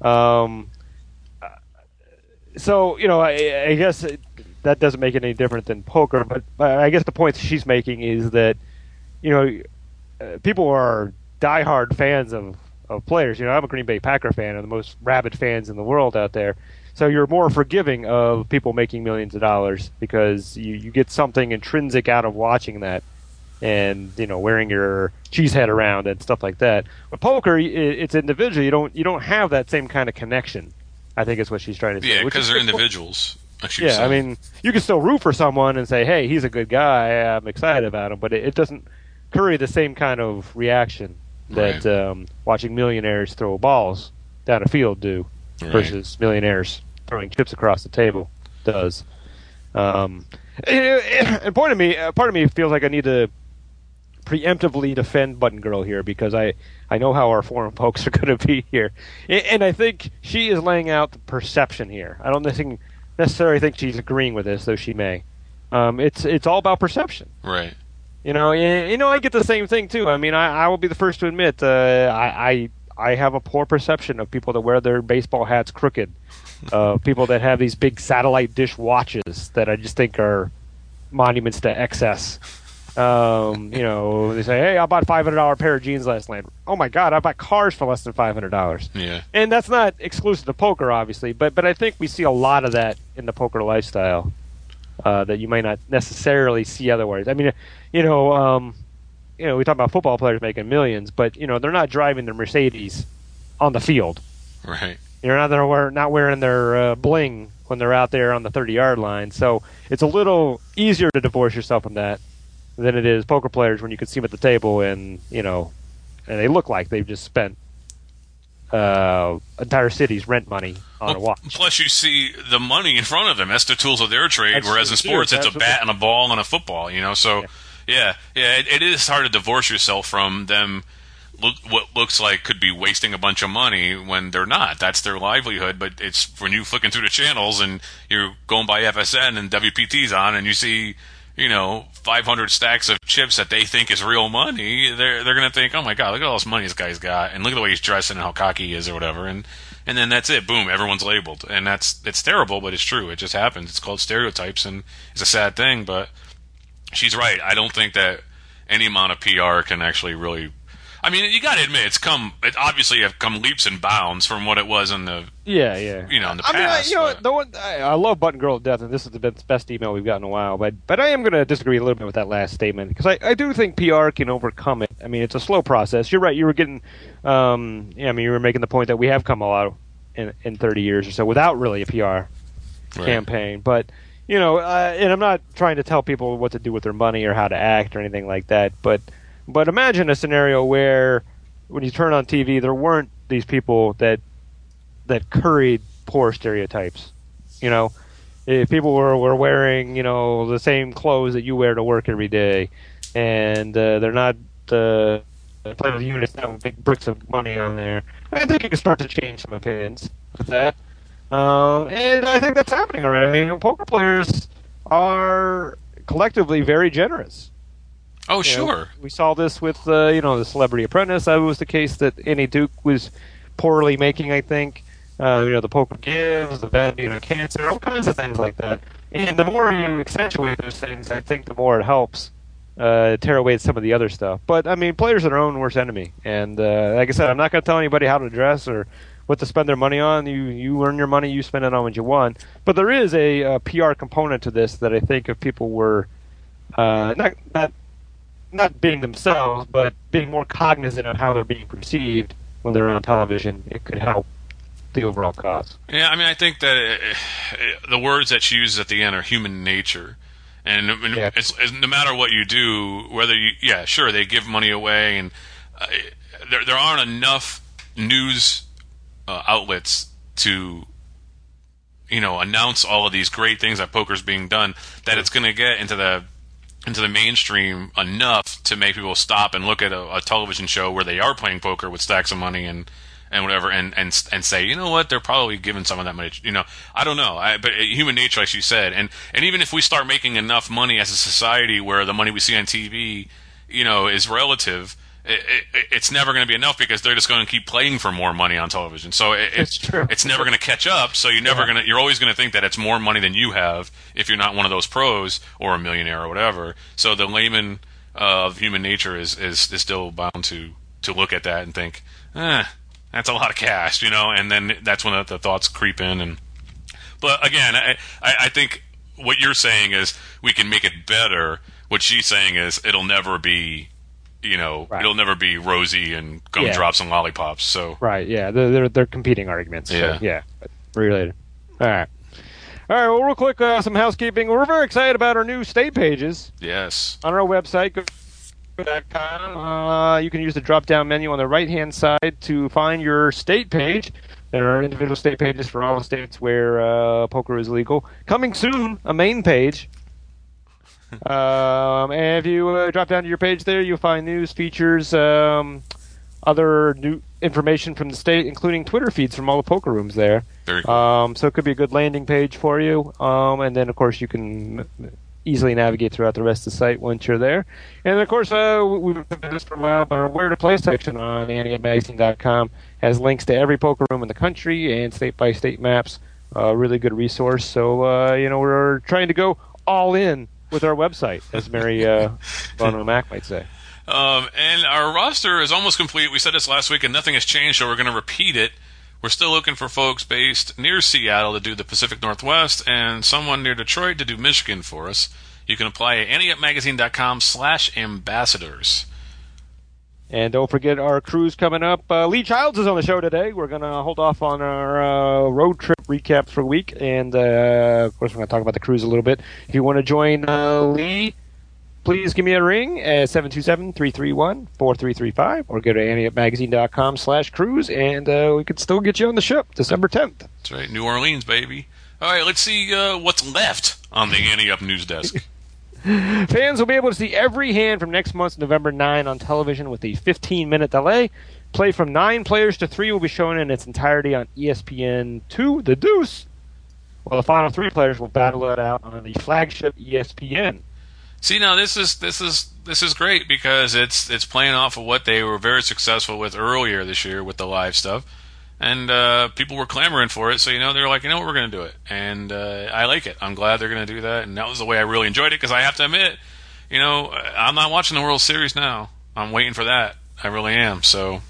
So I guess that doesn't make it any different than poker. But I guess the point she's making is that people are diehard fans of players. I'm a Green Bay Packer fan, and the most rabid fans in the world out there. So you're more forgiving of people making millions of dollars because you get something intrinsic out of watching that, and wearing your cheese head around and stuff like that. But poker, it's individual. You don't have that same kind of connection. I think is what she's trying to say. Yeah, because they're individuals. Yeah, I mean, you can still root for someone and say, "Hey, he's a good guy. I'm excited about him," but it doesn't curry the same kind of reaction that watching millionaires throw balls down a field do. Right. Versus millionaires throwing chips across the table does. And part of me feels like I need to preemptively defend Button Girl here because I know how our forum folks are going to be here, and I think she is laying out the perception here. I don't necessarily think she's agreeing with this, though she may. It's all about perception, right? I get the same thing too. I mean, I will be the first to admit I I have a poor perception of people that wear their baseball hats crooked, people that have these big satellite dish watches that I just think are monuments to excess. They say, hey, I bought $500 pair of jeans last night. Oh my God, I bought cars for less than $500. Yeah. And that's not exclusive to poker, obviously, but I think we see a lot of that in the poker lifestyle that you might not necessarily see otherwise. I mean, we talk about football players making millions, but they're not driving their Mercedes on the field. Right. They're not wearing their bling when they're out there on the 30-yard line. So it's a little easier to divorce yourself from that than it is poker players when you can see them at the table and they look like they've just spent entire city's rent money on a watch. Plus, you see the money in front of them. That's the tools of their trade. Whereas in sports, it's a bat and a ball and a football. So it is hard to divorce yourself from them. What looks like could be wasting a bunch of money when they're not. That's their livelihood. But it's when you flicking through the channels and you're going by FSN and WPT's on, and you see 500 stacks of chips that they think is real money, they're going to think, oh my God, look at all this money this guy's got, and look at the way he's dressing and how cocky he is or whatever, and then that's it, boom, everyone's labeled, and it's terrible, but it's true, it just happens. It's called stereotypes, and it's a sad thing, but she's right. I don't think that any amount of PR can actually really. I mean, you got to admit, it obviously have come leaps and bounds from what it was in the in the past. I love Button Girl to death, and this is the best email we've gotten in a while. But I am going to disagree a little bit with that last statement because I do think PR can overcome it. I mean, it's a slow process. You're right. You were getting, you were making the point that we have come a lot in 30 years or so without really a PR campaign. But and I'm not trying to tell people what to do with their money or how to act or anything like that, but imagine a scenario where when you turn on TV, there weren't these people that curried poor stereotypes. If people were wearing, the same clothes that you wear to work every day, and they're not playing with units that with big bricks of money on there, I think you can start to change some opinions with that. And I think that's happening already. I mean, poker players are collectively very generous. Oh, sure. We saw this with, the Celebrity Apprentice. That was the case that Annie Duke was poorly making, I think. The Poker Gives, the bad cancer, all kinds of things like that. And the more you accentuate those things, I think the more it helps tear away some of the other stuff. But, I mean, players are their own worst enemy. And, like I said, I'm not going to tell anybody how to dress or what to spend their money on. You earn your money, you spend it on what you want. But there is a PR component to this that I think if people were not being themselves, but being more cognizant of how they're being perceived when they're on television, it could help the overall cause. Yeah, I mean, I think that the words that she uses at the end are human nature. And it's no matter what you do, whether they give money away, and there aren't enough news outlets to announce all of these great things that poker's being done, that it's going to get into the mainstream enough to make people stop and look at a television show where they are playing poker with stacks of money and whatever, and say, you know what, they're probably giving some of that money. I don't know. But human nature, like you said, and even if we start making enough money as a society where the money we see on TV, is relative, it's never going to be enough because they're just going to keep playing for more money on television. So it's true. It's never going to catch up. So you're always going to think that it's more money than you have if you're not one of those pros or a millionaire or whatever. So the layman of human nature is still bound to look at that and think, that's a lot of cash, and then that's when the thoughts creep in. But again, I think what you're saying is we can make it better. What she's saying is it'll never be. It'll never be rosy and gumdrops and lollipops. So right, yeah, they're competing arguments. Yeah, so, yeah, related. All right. Well, real quick, some housekeeping. We're very excited about our new state pages. Yes. On our website, go.com. You can use the drop-down menu on the right-hand side to find your state page. There are individual state pages for all the states where poker is legal. Coming soon, a main page. And if you drop down to your page there, you'll find news, features, other new information from the state, including Twitter feeds from all the poker rooms there. Very cool. So it could be a good landing page for you. And then, of course, you can easily navigate throughout the rest of the site once you're there. And, of course, we've been doing this for a while, but our Where to Play section on AnteUpMagazine.com has links to every poker room in the country and state-by-state maps. Really good resource. So, we're trying to go all in with our website, as Mary Von Mac might say. And our roster is almost complete. We said this last week, and nothing has changed, so we're going to repeat it. We're still looking for folks based near Seattle to do the Pacific Northwest and someone near Detroit to do Michigan for us. You can apply at AnteUpMagazine.com/ambassadors. And don't forget our cruise coming up. Lee Childs is on the show today. We're going to hold off on our road trip recap for the week. And, of course, we're going to talk about the cruise a little bit. If you want to join Lee, please give me a ring at 727-331-4335 or go to AnteUpMagazine.com/cruise, and we can still get you on the ship December 10th. That's right, New Orleans, baby. All right, let's see what's left on the Ante Up news desk. Fans will be able to see every hand from next month's November 9 on television with a 15-minute delay. Play from 9 players to 3 will be shown in its entirety on ESPN2, The Deuce, while the final 3 players will battle it out on the flagship ESPN. See, now this is great because it's playing off of what they were very successful with earlier this year with the live stuff, and people were clamoring for it. So they're like, we're going to do it, and I like it. I'm glad they're going to do that, and that was the way I really enjoyed it because I have to admit, I'm not watching the World Series now. I'm waiting for that. I really am. So.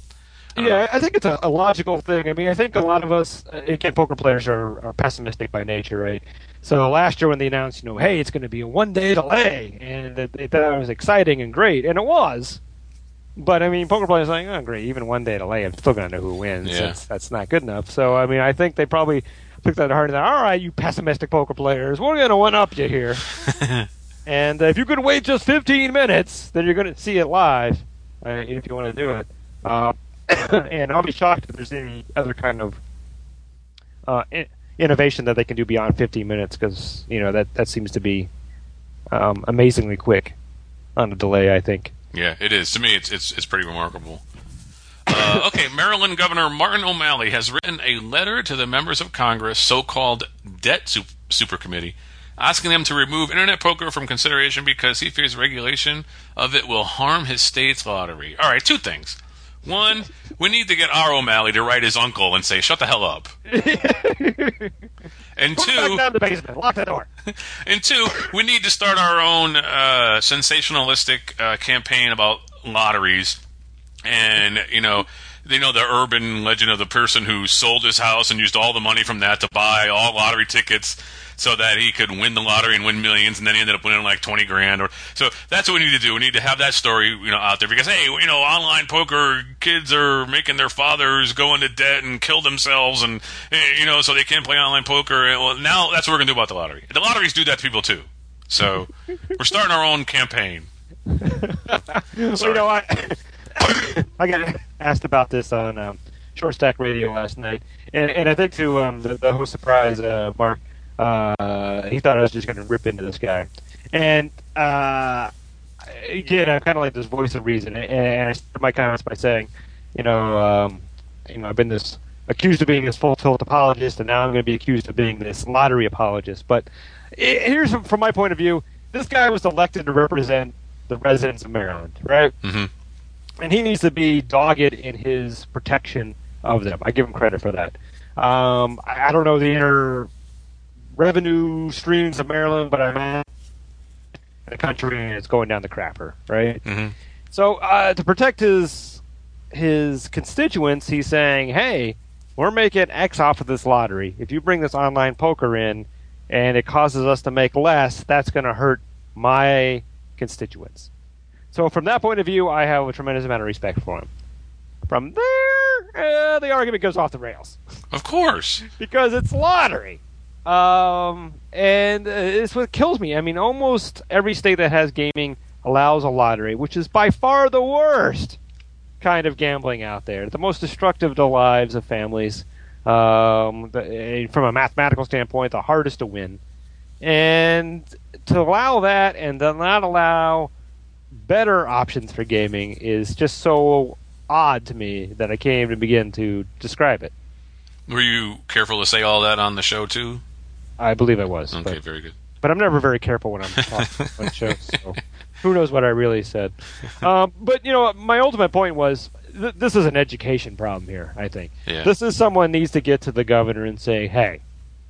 I think it's a logical thing. I mean, I think a lot of us, again, poker players are pessimistic by nature, right? So last year when they announced, hey, it's going to be a 1-day delay, and they thought it was exciting and great, and it was. But, I mean, poker players are like, oh, great, even 1-day delay, I'm still going to know who wins. Yeah. That's not good enough. So, I mean, I think they probably took that hard and thought, all right, you pessimistic poker players, we're going to one-up you here. And if you could wait just 15 minutes, then you're going to see it live, if you want to do it. And I'll be shocked if there's any other kind of innovation that they can do beyond 15 minutes because that seems to be amazingly quick on the delay, I think. Yeah, it is. To me, it's pretty remarkable. Okay, Maryland Governor Martin O'Malley has written a letter to the members of Congress, so-called Debt Super Committee, asking them to remove Internet poker from consideration because he fears regulation of it will harm his state's lottery. All right, 2 things. 1, we need to get our O'Malley to write his uncle and say, shut the hell up. And 2, back down the basement. Lock the door. And 2, we need to start our own sensationalistic campaign about lotteries. And, the urban legend of the person who sold his house and used all the money from that to buy all lottery tickets so that he could win the lottery and win millions, and then he ended up winning like $20,000. So that's what we need to do. We need to have that story, out there because hey, online poker kids are making their fathers go into debt and kill themselves, and so they can't play online poker. Well, now that's what we're gonna do about the lottery. The lotteries do that to people too. So we're starting our own campaign. Sorry. I got asked about this on Short Stack Radio last night, and I think to the host surprise, Mark. He thought I was just going to rip into this guy. And, again, I'm kind of like this voice of reason. And I started my comments by saying, I've been accused of being this full tilt apologist, and now I'm going to be accused of being this lottery apologist. But here's, from my point of view, this guy was elected to represent the residents of Maryland, right? Mm-hmm. And he needs to be dogged in his protection of them. I give him credit for that. I don't know the inner revenue streams of Maryland, but I'm in the country and it's going down the crapper, right? Mm-hmm. So to protect his constituents, he's saying, hey, we're making X off of this lottery. If you bring this online poker in and it causes us to make less, that's going to hurt my constituents. So from that point of view, I have a tremendous amount of respect for him. From there, the argument goes off the rails. Of course. Because it's lottery. And it's what kills me. I mean, almost every state that has gaming allows a lottery, which is by far the worst kind of gambling out there. The most destructive to lives of families. From a mathematical standpoint, the hardest to win. And to allow that and to not allow better options for gaming is just so odd to me that I can't even begin to describe it. Were you careful to say all that on the show, too? I believe I was. Okay, very good. But I'm never very careful when I'm talking on shows, so who knows what I really said. But, my ultimate point was this is an education problem here, I think. Yeah. This is someone needs to get to the governor and say, hey,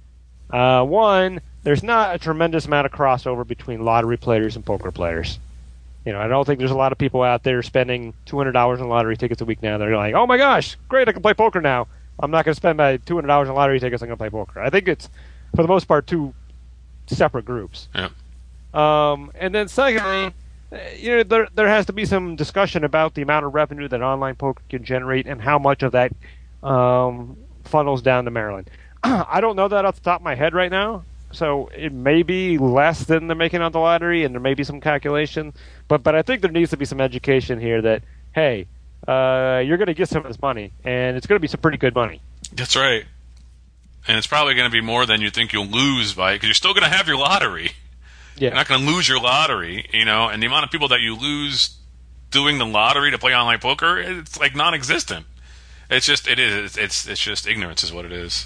one, there's not a tremendous amount of crossover between lottery players and poker players. I don't think there's a lot of people out there spending $200 on lottery tickets a week now. They're like, oh my gosh, great, I can play poker now. I'm not going to spend my $200 on lottery tickets. I'm going to play poker. I think it's, for the most part, two separate groups. Yep. And then secondly, there has to be some discussion about the amount of revenue that online poker can generate and how much of that funnels down to Maryland. I don't know that off the top of my head right now. So it may be less than they're making on the lottery, and there may be some calculation. But I think there needs to be some education here that, hey, you're going to get some of this money, and it's going to be some pretty good money. That's right. And it's probably going to be more than you think you'll lose by it, because you're still going to have your lottery. Yeah. You're not going to lose your lottery, and the amount of people that you lose doing the lottery to play online poker, it's like non-existent. It's just ignorance is what it is.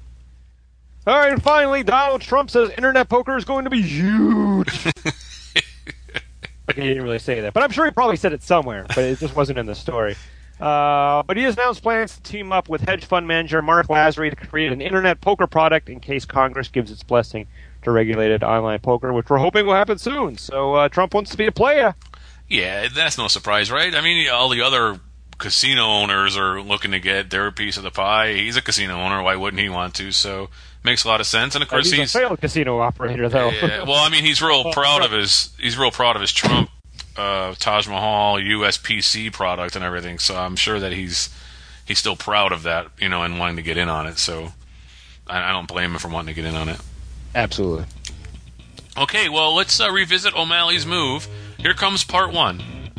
All right, and finally, Donald Trump says internet poker is going to be huge. Okay, he didn't really say that, but I'm sure he probably said it somewhere, but it just wasn't in the story. But he has announced plans to team up with hedge fund manager Mark Lazary to create an internet poker product in case Congress gives its blessing to regulated online poker, which we're hoping will happen soon. So Trump wants to be a player. Yeah, that's no surprise, right? I mean, all the other casino owners are looking to get their piece of the pie. He's a casino owner. Why wouldn't he want to? So makes a lot of sense. And of course, he's a failed casino operator, though. Yeah, well, I mean, he's real proud of his Trump Taj Mahal USPC product and everything. So I'm sure that he's still proud of that, and wanting to get in on it. So I don't blame him for wanting to get in on it. Absolutely. Okay, well, let's revisit O'Malley's move. Here comes part one.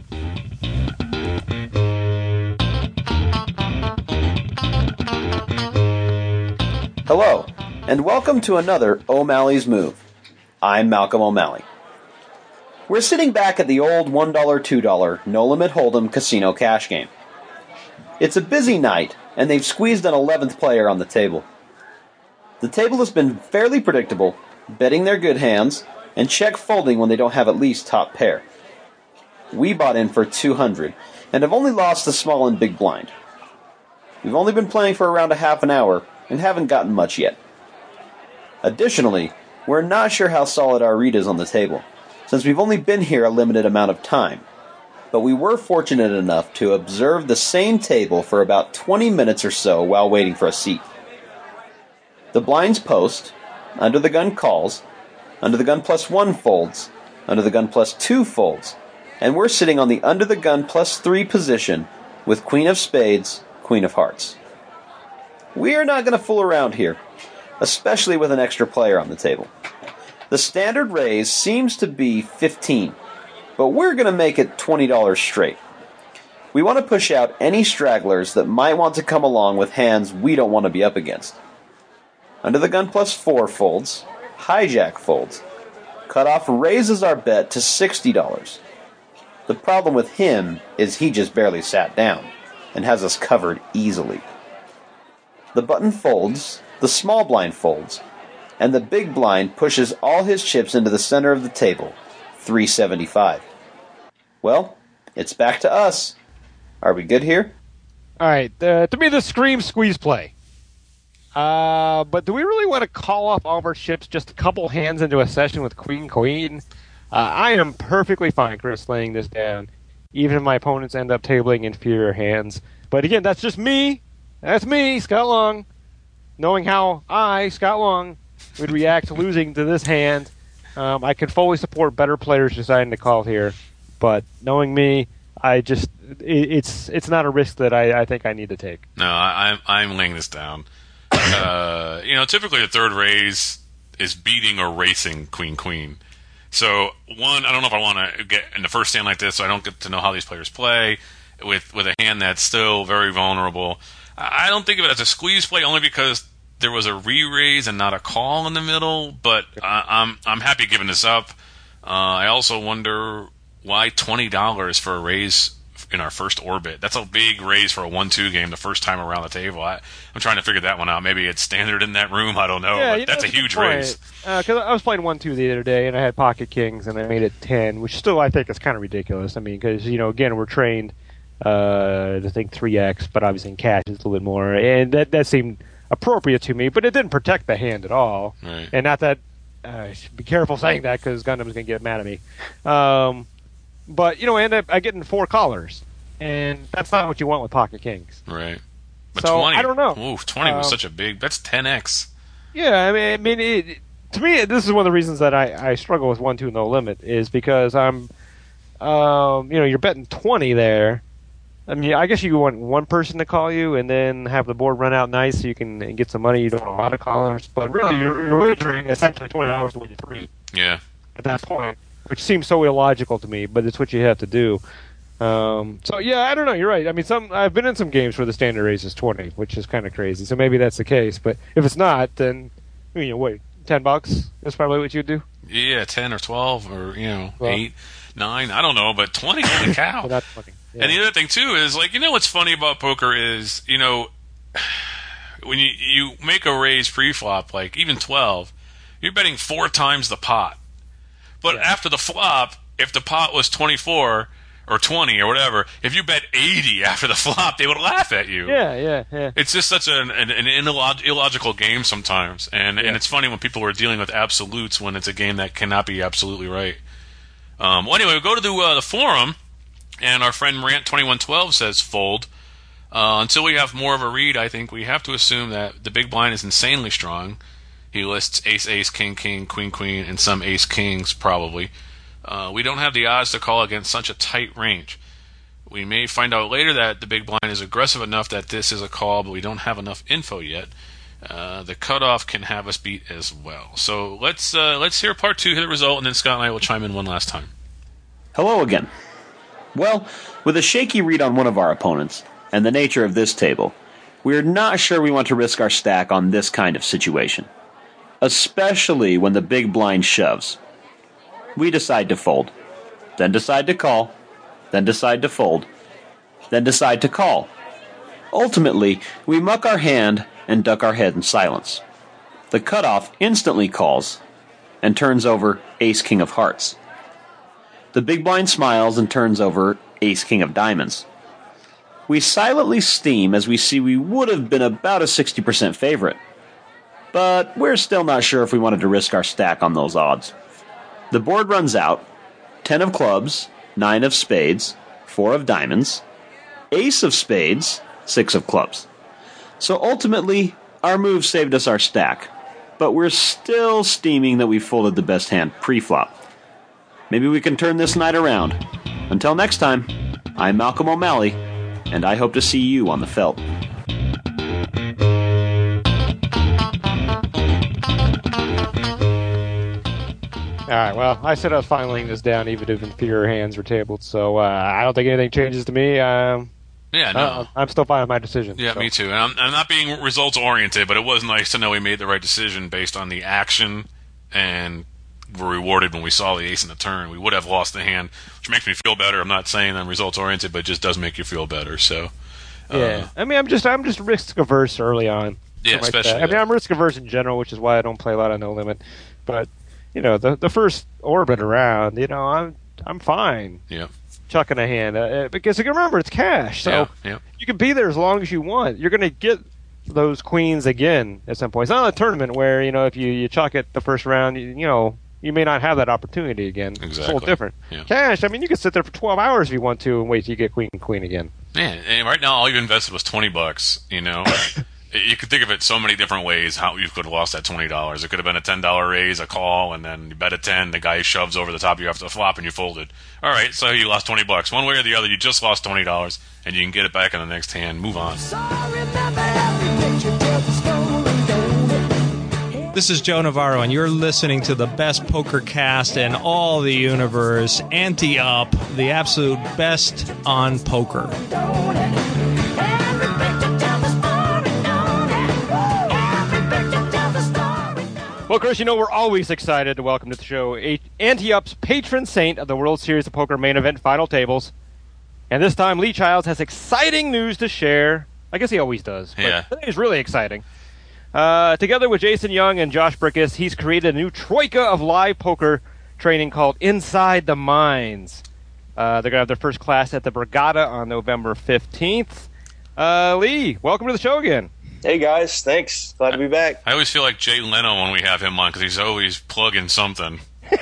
Hello, and welcome to another O'Malley's Move. I'm Malcolm O'Malley. We're sitting back at the old $1, $2 no-limit hold'em casino cash game. It's a busy night, and they've squeezed an 11th player on the table. The table has been fairly predictable, betting their good hands, and check folding when they don't have at least top pair. We bought in for 200, and have only lost the small and big blind. We've only been playing for around a half an hour, and haven't gotten much yet. Additionally, we're not sure how solid our read is on the table, since we've only been here a limited amount of time, but we were fortunate enough to observe the same table for about 20 minutes or so while waiting for a seat. The blinds post, under the gun calls, under the gun +1 folds, under the gun +2 folds, and we're sitting on the under the gun +3 position with Queen of Spades, Queen of Hearts. We're not going to fool around here, especially with an extra player on the table. The standard raise seems to be 15, but we're going to make it $20 straight. We want to push out any stragglers that might want to come along with hands we don't want to be up against. Under the gun +4 folds, hijack folds. Cutoff raises our bet to $60. The problem with him is he just barely sat down and has us covered easily. The button folds, the small blind folds, and the big blind pushes all his chips into the center of the table, 375. Well, it's back to us. Are we good here? All right, to me, this screams squeeze play. But do we really want to call off all of our chips just a couple hands into a session with Queen? I am perfectly fine, Chris, laying this down, even if my opponents end up tabling inferior hands. But again, that's just me. That's me, Scott Long, knowing how I, Scott Long, would react to losing to this hand. I can fully support better players deciding to call here, but knowing me, it's not a risk that I think I need to take. No, I'm laying this down. Typically the third raise is beating or racing Queen. So I don't know if I want to get in the first stand like this, so I don't get to know how these players play with a hand that's still very vulnerable. I don't think of it as a squeeze play only because there was a re-raise and not a call in the middle, but I'm happy giving this up. I also wonder why $20 for a raise our first orbit. That's a big raise for a 1-2 game the first time around the table. I'm trying to figure that one out. Maybe it's standard in that room. I don't know. Yeah, but that's a huge raise. Because I was playing 1-2 the other day, and I had pocket kings, and I made it 10, which still I think is kind of ridiculous. I mean, because, again, we're trained to think 3x, but obviously in cash it's a little bit more. And that seemed appropriate to me, but it didn't protect the hand at all. Right. And not that I should be careful saying that because Gundam's going to get mad at me. But I end up getting 4 collars, and that's not what you want with pocket kings. Right. But so 20, I don't know. Ooh, 20 was such a big. That's 10x. Yeah, I mean, to me, this is one of the reasons that I struggle with 1-2 no limit is because I'm, you're betting 20 there. I mean, I guess you want one person to call you and then have the board run out nice so you can get some money. You don't want a lot of callers, but really you're wagering essentially $20 to win 3. Yeah. At that point, which seems so illogical to me, but it's what you have to do. So yeah, I don't know. You're right. I mean, I've been in some games where the standard raise is 20, which is kind of crazy. So maybe that's the case. But if it's not, then wait, $10. That's probably what you'd do. Yeah, 10 or 12 or 8, 9. I don't know, but 20. Holy cow! Well, that's funny. Yeah. And the other thing too is what's funny about poker is when you make a raise pre-flop, like even 12, you're betting 4 times the pot. But after the flop, if the pot was 24 or 20 or whatever, if you bet 80 after the flop, they would laugh at you. Yeah. It's just such an illogical game sometimes. And it's funny when people are dealing with absolutes when it's a game that cannot be absolutely right. Well, anyway, we go to the forum, and our friend Rant2112 says fold. Until we have more of a read, I think we have to assume that the big blind is insanely strong. He lists ace, ace, king, king, queen, queen, and some ace kings, probably. We don't have the odds to call against such a tight range. We may find out later that the big blind is aggressive enough that this is a call, but we don't have enough info yet. The cutoff can have us beat as well. So let's hear part 2, hear the result, and then Scott and I will chime in one last time. Hello again. Well, with a shaky read on one of our opponents, and the nature of this table, we are not sure we want to risk our stack on this kind of situation. Especially when the big blind shoves. We decide to fold, then decide to call, then decide to fold, then decide to call. Ultimately, we muck our hand and duck our head in silence. The cutoff instantly calls and turns over ace-king of hearts. The big blind smiles and turns over ace-king of diamonds. We silently steam as we see we would have been about a 60% favorite. But we're still not sure if we wanted to risk our stack on those odds. The board runs out, 10 of clubs, 9 of spades, 4 of diamonds, ace of spades, 6 of clubs. So ultimately, our move saved us our stack, but we're still steaming that we folded the best hand pre-flop. Maybe we can turn this night around. Until next time, I'm Malcolm O'Malley, and I hope to see you on the felt. All right, well, I said I was finally laying this down even if inferior hands were tabled, so I don't think anything changes to me. Yeah, no. I'm still fine with my decision. Yeah, so. me too. And I'm not being results-oriented, but it was nice to know we made the right decision based on the action, and were rewarded when we saw the ace in the turn. We would have lost the hand, which makes me feel better. I'm not saying I'm results-oriented, but it just does make you feel better. So, yeah. I mean, I'm just risk-averse early on. Yeah, especially. I mean, I'm risk-averse in general, which is why I don't play a lot of No Limit. But the first orbit around, I'm fine. Yeah. Chucking a hand because remember it's cash, so you can be there as long as you want. You're going to get those queens again at some point. It's not a tournament where if you chuck it the first round, you may not have that opportunity again. Exactly. It's a little different. Yeah. Cash, I mean, you can sit there for 12 hours if you want to and wait till you get queen again. Man, and right now all you've invested was $20. You could think of it so many different ways how you could have lost that $20. It could have been a $10 raise, a call, and then you bet a 10. The guy shoves over the top of you after the flop, and you folded. All right, so you lost $20. One way or the other, you just lost $20, and you can get it back in the next hand. Move on. This is Joe Navarro, and you're listening to the best poker cast in all the universe. Ante Up, the absolute best on poker. Well, Chris, we're always excited to welcome to the show Ante Up's patron saint of the World Series of Poker main event final tables, And this time, Lee Childs has exciting news to share. I guess he always does. But Yeah. today is really exciting. Together with Jason Young and Josh Brickus, he's created a new troika of live poker training called Inside the Mines. They're going to have their first class at the Borgata on November 15th. Lee, welcome to the show again. Hey guys, thanks. Glad to be back. I always feel like Jay Leno when we have him on because he's always plugging something.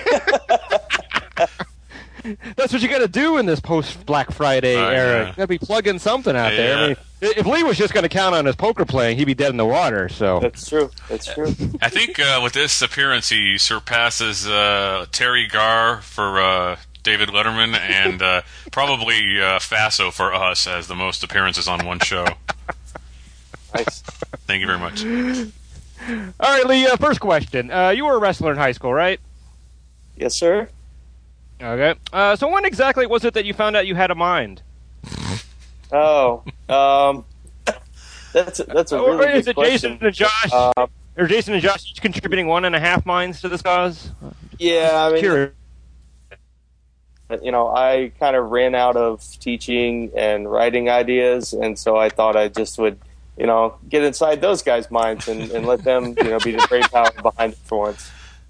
That's what you got to do in this post-Black Friday era. Yeah. You got to be plugging something out there. I Yeah. mean, if Lee was just going to count on his poker playing, he'd be dead in the water. So That's true. I think with this appearance, he surpasses Terry Garr for David Letterman and probably Faso for us as the most appearances on one show. Nice. Thank you very much. All right, Lee, first question. You were a wrestler in high school, right? Yes, sir. Okay. So when exactly was it that you found out you had a mind? Oh, that's a Or really is good it question. Jason and Josh? Or Jason and Josh each contributing 1.5 minds to this cause? Yeah, I mean, Curious. I kind of ran out of teaching and writing ideas, and so I thought I just would, get inside those guys' minds and let them, be the brave power behind it for once.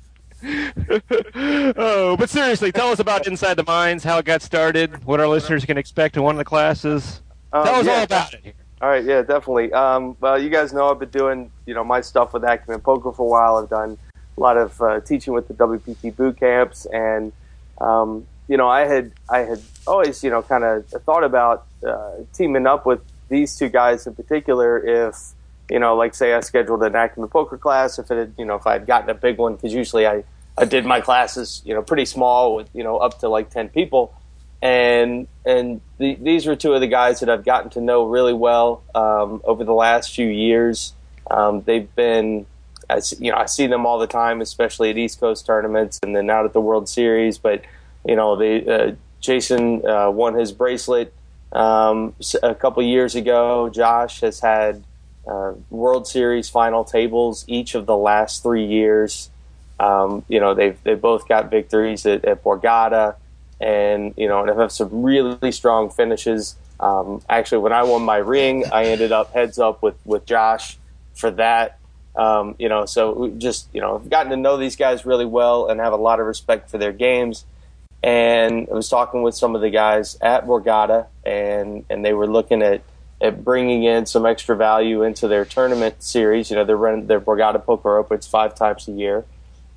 Oh, but seriously, tell us about Inside the Mines, how it got started, what our listeners can expect in one of the classes. Tell us all about it. All right, yeah, definitely. Well, you guys know I've been doing, my stuff with Acumen Poker for a while. I've done a lot of teaching with the WPT boot camps, and I had always, kind of thought about teaming up with these two guys in particular. If like say I scheduled an Acumen Poker class, if I had gotten a big one, because usually I did my classes, pretty small with up to like 10 people. And these were two of the guys that I've gotten to know really well over the last few years. They've been, I see them all the time, especially at East Coast tournaments and then out at the World Series. But Jason won his bracelet a couple years ago. Josh has had World Series final tables each of the last 3 years. They've both got victories at Borgata. And have some really strong finishes. Actually, when I won my ring, I ended up heads up with Josh for that. So we just I've gotten to know these guys really well and have a lot of respect for their games. And I was talking with some of the guys at Borgata, and they were looking at bringing in some extra value into their tournament series. They're running their Borgata Poker Opens 5 times a year.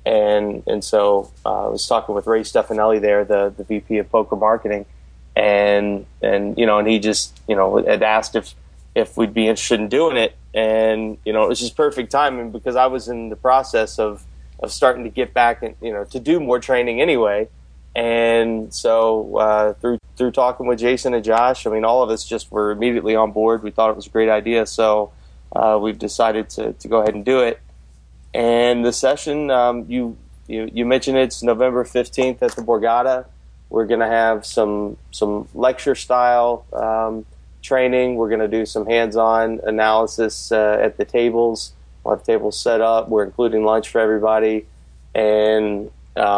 And so I was talking with Ray Stefanelli there, the VP of poker marketing, and he just had asked if we'd be interested in doing it, and it was just perfect timing because I was in the process of starting to get back and to do more training anyway, and so through talking with Jason and Josh, I mean all of us just were immediately on board. We thought it was a great idea, so we've decided to go ahead and do it. And the session, you mentioned it's November 15th at the Borgata. We're going to have some lecture style training. We're going to do some hands-on analysis at the tables. We'll have tables set up. We're including lunch for everybody, and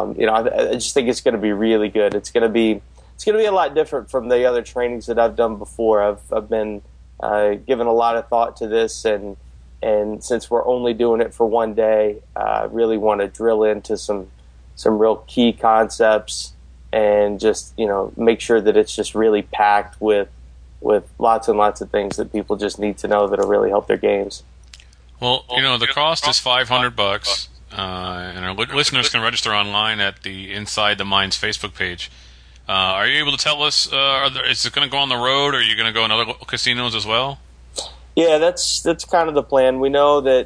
I just think it's going to be really good. It's going to be a lot different from the other trainings that I've done before. I've been given a lot of thought to this, and since we're only doing it for one day, I really want to drill into some real key concepts and just make sure that it's just really packed with lots and lots of things that people just need to know that'll really help their games. Well, the cost is $500, and our listeners can register online at the Inside the Mines Facebook page. Are you able to tell us? Is it going to go on the road, or are you going to go in other casinos as well? Yeah, that's kind of the plan. We know that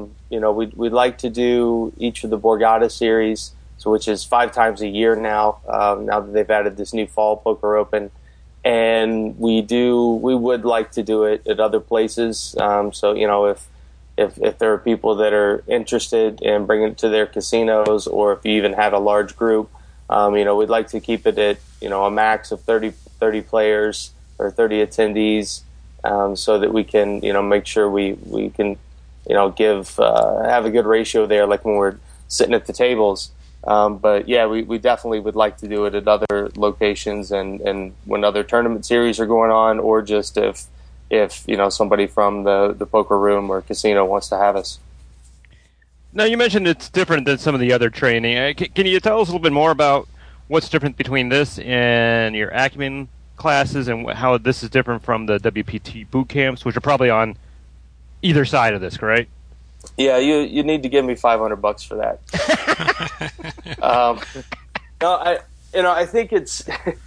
we'd like to do each of the Borgata series, which is 5 times a year now. Now that they've added this new Fall Poker Open, and we would like to do it at other places. So if there are people that are interested in bringing it to their casinos, or if you even have a large group, we'd like to keep it at a max of 30 players or 30 attendees. So that we can, make sure we can, have a good ratio there, like when we're sitting at the tables. But yeah, we definitely would like to do it at other locations and when other tournament series are going on, or just if somebody from the poker room or casino wants to have us. Now, you mentioned it's different than some of the other training. Can you tell us a little bit more about what's different between this and your Acumen classes, and how this is different from the WPT boot camps, which are probably on either side of this, correct? Yeah, you need to give me $500 for that. I think it's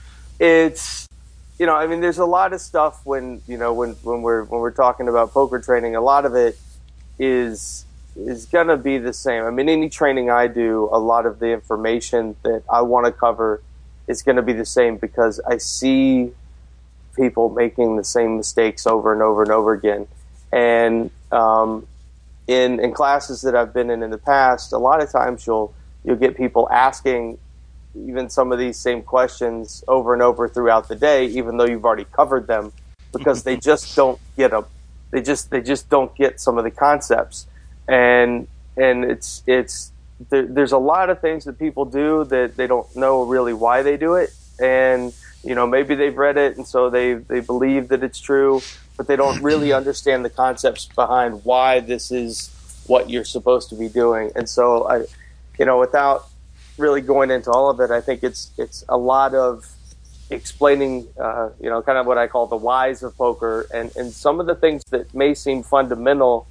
there's a lot of stuff when we're talking about poker training. A lot of it is gonna be the same. I mean, any training I do, a lot of the information that I want to cover is going to be the same, because I see people making the same mistakes over and over and over again. And in classes that I've been in the past, a lot of times you'll get people asking even some of these same questions over and over throughout the day, even though you've already covered them, because they just don't get them. They just don't get some of the concepts. And there's a lot of things that people do that they don't know really why they do it. And, maybe they've read it and so they believe that it's true, but they don't really understand the concepts behind why this is what you're supposed to be doing. And so without really going into all of it, I think it's a lot of explaining, kind of what I call the whys of poker, and some of the things that may seem fundamental,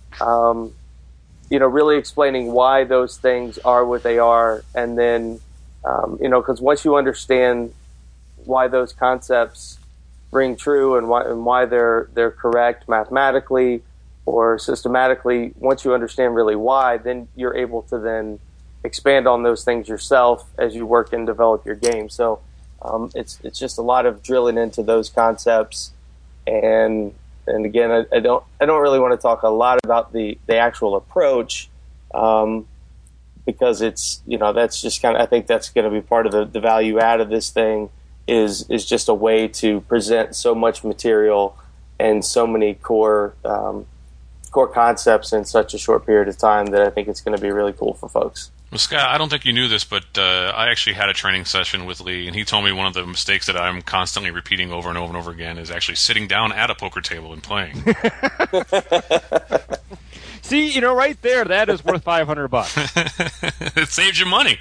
really explaining why those things are what they are. And then, because once you understand why those concepts ring true and why they're correct mathematically or systematically, once you understand really why, then you're able to then expand on those things yourself as you work and develop your game. So it's just a lot of drilling into those concepts. And again, I don't really want to talk a lot about the actual approach, because it's, that's just kind of, I think that's going to be part of the value add of this thing, is just a way to present so much material and so many core concepts in such a short period of time that I think it's going to be really cool for folks. Well, Scott, I don't think you knew this, but I actually had a training session with Lee, and he told me one of the mistakes that I'm constantly repeating over and over and over again is actually sitting down at a poker table and playing. See, right there, that is worth $500. It saves you money.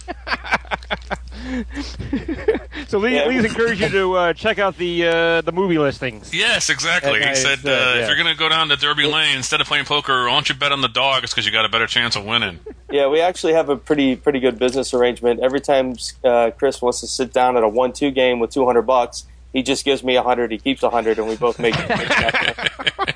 So Lee's encouraged you to check out the movie listings. Yes, exactly. He said, if you're going to go down to Derby Lane, instead of playing poker, why don't you bet on the dogs, because you got a better chance of winning. Yeah, we actually have a pretty good business arrangement. Every time Chris wants to sit down at a 1-2 game with $200, he just gives me $100. He keeps $100, and we both make it.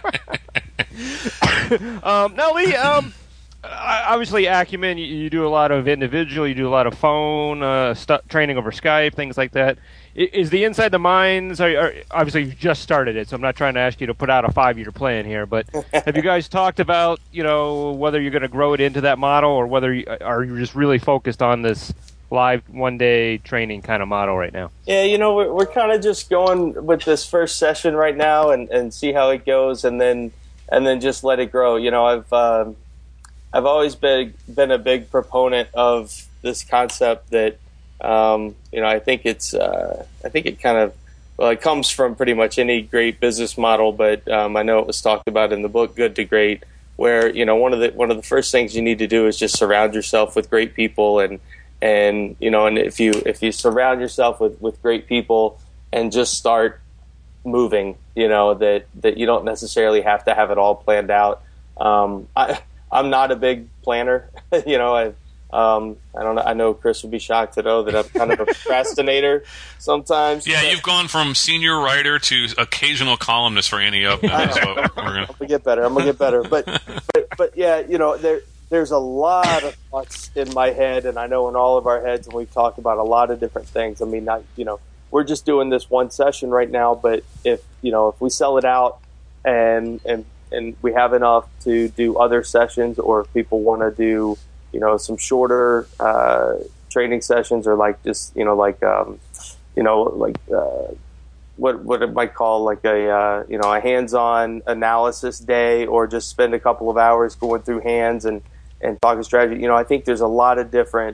Now, Lee, obviously Acumen, you do a lot of individual, you do a lot of phone training over Skype, things like that. Is the Inside the Minds, obviously you've just started it, so I'm not trying to ask you to put out a 5-year plan here, but have you guys talked about, whether you're going to grow it into that model, or whether are you just really focused on this live one-day training kind of model right now? Yeah, we're kind of just going with this first session right now and see how it goes, and then just let it grow. I've always been a big proponent of this concept that, I think it kind of, it comes from pretty much any great business model, but I know it was talked about in the book Good to Great, where one of the first things you need to do is just surround yourself with great people, and if you surround yourself with great people and just start moving, that you don't necessarily have to have it all planned out. I'm not a big planner. I don't know. I know Chris would be shocked to know that I'm kind of a procrastinator sometimes. Yeah, you've gone from senior writer to occasional columnist for Annie Up. I'm gonna get better. But yeah, there's a lot of thoughts in my head, and I know in all of our heads, and we've talked about a lot of different things. I mean, we're just doing this one session right now, but if we sell it out and we have enough to do other sessions, or if people want to do, some shorter training sessions, or like just, what it might call like a hands-on analysis day, or just spend a couple of hours going through hands and talking strategy. I think there's a lot of different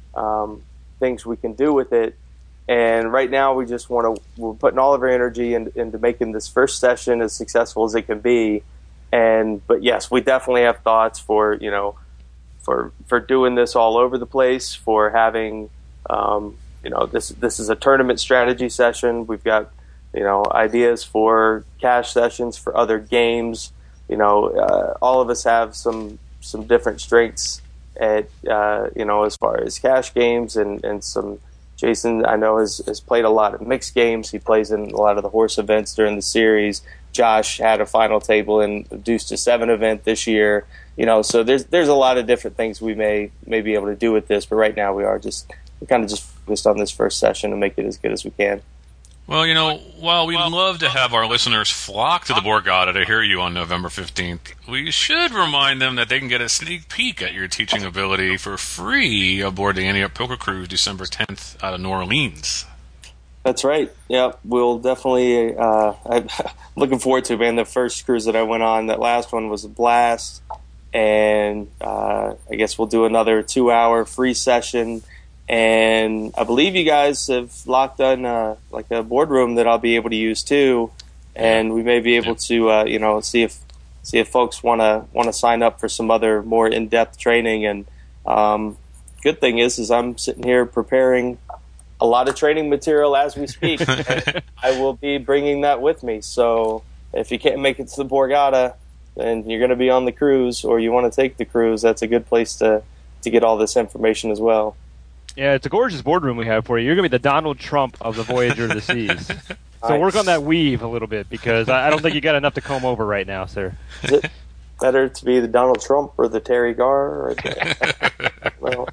things we can do with it. And right now we're putting all of our energy into making this first session as successful as it can be. But yes, we definitely have thoughts for doing this all over the place, for having, this is a tournament strategy session. We've got, ideas for cash sessions for other games. All of us have some different strengths at, as far as cash games and some. Jason, I know, has played a lot of mixed games. He plays in a lot of the horse events during the series. Josh had a final table in the Deuce to 7 event this year. So there's a lot of different things we may be able to do with this. But right now we're kind of just focused on this first session and make it as good as we can. Well, while we'd love to have our listeners flock to the Borgata to hear you on November 15th, we should remind them that they can get a sneak peek at your teaching ability for free aboard the Ante Up Poker Cruise December 10th out of New Orleans. That's right. Yeah, we'll definitely. I'm looking forward to it, man. The first cruise that I went on, that last one was a blast, and I guess we'll do another 2-hour free session. And I believe you guys have locked on a boardroom that I'll be able to use too, and we may be able to see if folks want to sign up for some other more in-depth training. And good thing is I'm sitting here preparing a lot of training material as we speak. And I will be bringing that with me. So if you can't make it to the Borgata and you're going to be on the cruise, or you want to take the cruise, that's a good place to get all this information as well. Yeah, it's a gorgeous boardroom we have for you. You're going to be the Donald Trump of the Voyager of the Seas. So work on that weave a little bit, because I don't think you got enough to comb over right now, sir. Is it better to be the Donald Trump or the Terry Garr? Well.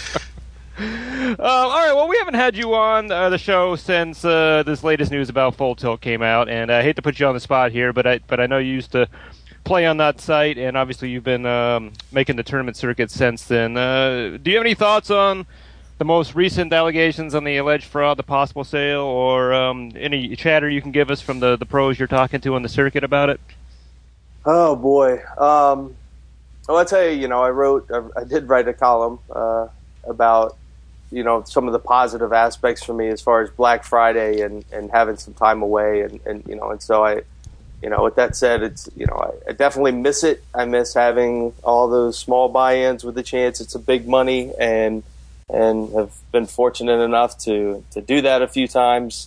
All right, well, we haven't had you on the show since this latest news about Full Tilt came out, and I hate to put you on the spot here, but I know you used to play on that site, and obviously you've been making the tournament circuit since then. Do you have any thoughts on the most recent allegations on the alleged fraud, the possible sale, or any chatter you can give us from the pros you're talking to on the circuit about it? Oh boy. Well, I'll tell you, I did write a column about, some of the positive aspects for me as far as Black Friday and having some time away. And so I, with that said, it's, I definitely miss it. I miss having all those small buy-ins with the chance it's a big money, and have been fortunate enough to do that a few times.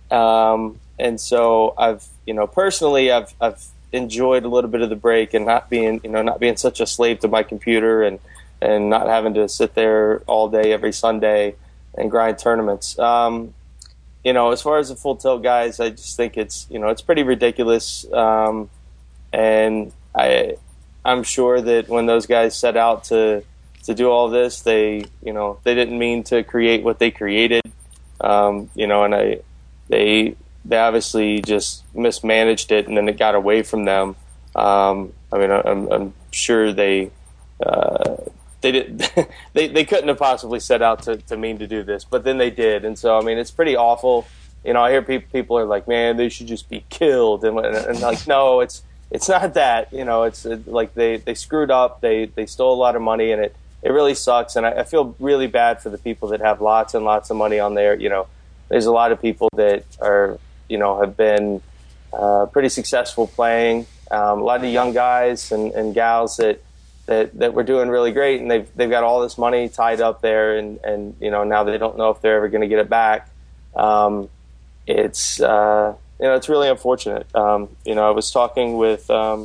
And so I've, personally, I've enjoyed a little bit of the break and not being such a slave to my computer and not having to sit there all day every Sunday and grind tournaments. As far as the Full Tilt guys, I just think it's pretty ridiculous. And I'm sure that when those guys set out to do all this, they didn't mean to create what they created, and they obviously just mismanaged it, and then it got away from them. I'm sure they did. They couldn't have possibly set out to mean to do this, but then they did, and so it's pretty awful. I hear people are like, man, they should just be killed, and like, no, it's not that. It's like they screwed up, they stole a lot of money, and it really sucks, and I feel really bad for the people that have lots and lots of money on there. There's a lot of people that are, have been pretty successful playing. A lot of young guys and gals that were doing really great, and they've got all this money tied up there, and now they don't know if they're ever going to get it back. It's really unfortunate. I was talking with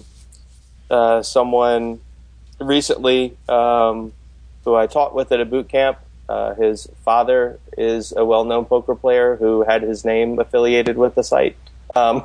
someone recently who I taught with at a boot camp. His father is a well-known poker player who had his name affiliated with the site. And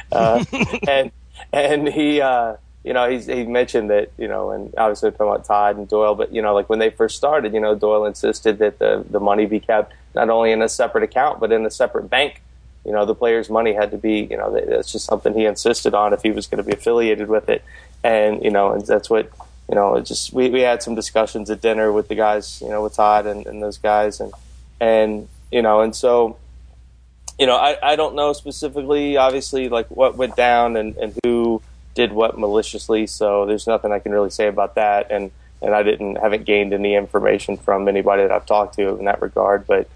he, he mentioned that, and obviously we're talking about Todd and Doyle, but, like when they first started, Doyle insisted that the money be kept not only in a separate account, but in a separate bank. The player's money had to be, that's just something he insisted on if he was going to be affiliated with it. And, and that's what, we had some discussions at dinner with the guys, with Todd and those guys. And so, I don't know specifically, obviously, like what went down and who did what maliciously. So there's nothing I can really say about that. And I haven't gained any information from anybody that I've talked to in that regard. But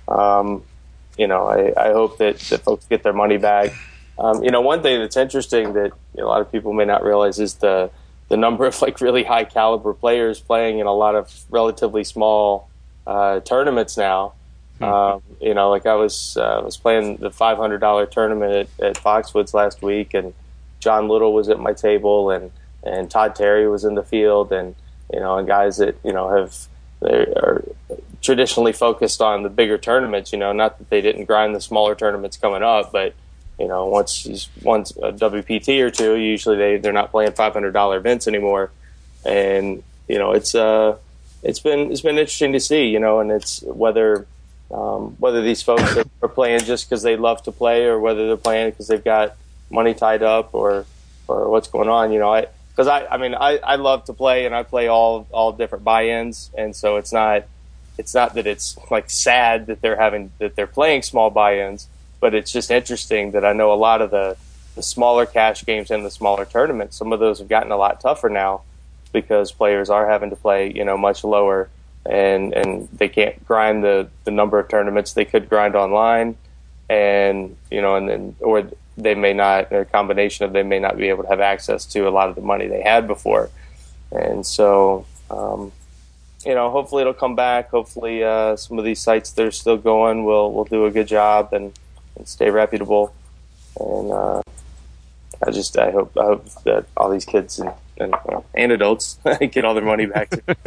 I hope that folks get their money back. One thing that's interesting that a lot of people may not realize is the number of like really high caliber players playing in a lot of relatively small tournaments now. Like I was playing the $500 tournament at Foxwoods last week, and John Little was at my table, and Todd Terry was in the field, and guys that are traditionally focused on the bigger tournaments. Not that they didn't grind the smaller tournaments coming up, but once a WPT or two, usually they're not playing $500 events anymore, and it's been interesting to see, and it's whether these folks are playing just because they love to play, or whether they're playing because they've got money tied up, or what's going on. Because I love to play, and I play all different buy-ins, and so it's not that it's like sad that they're playing small buy-ins, but it's just interesting that I know a lot of the smaller cash games and the smaller tournaments, some of those have gotten a lot tougher now because players are having to play, much lower, and they can't grind the number of tournaments they could grind online, and or they may not, a combination of they may not be able to have access to a lot of the money they had before. And so, hopefully it'll come back. Hopefully some of these sites that are still going will do a good job and stay reputable. And I hope that all these kids and adults get all their money back.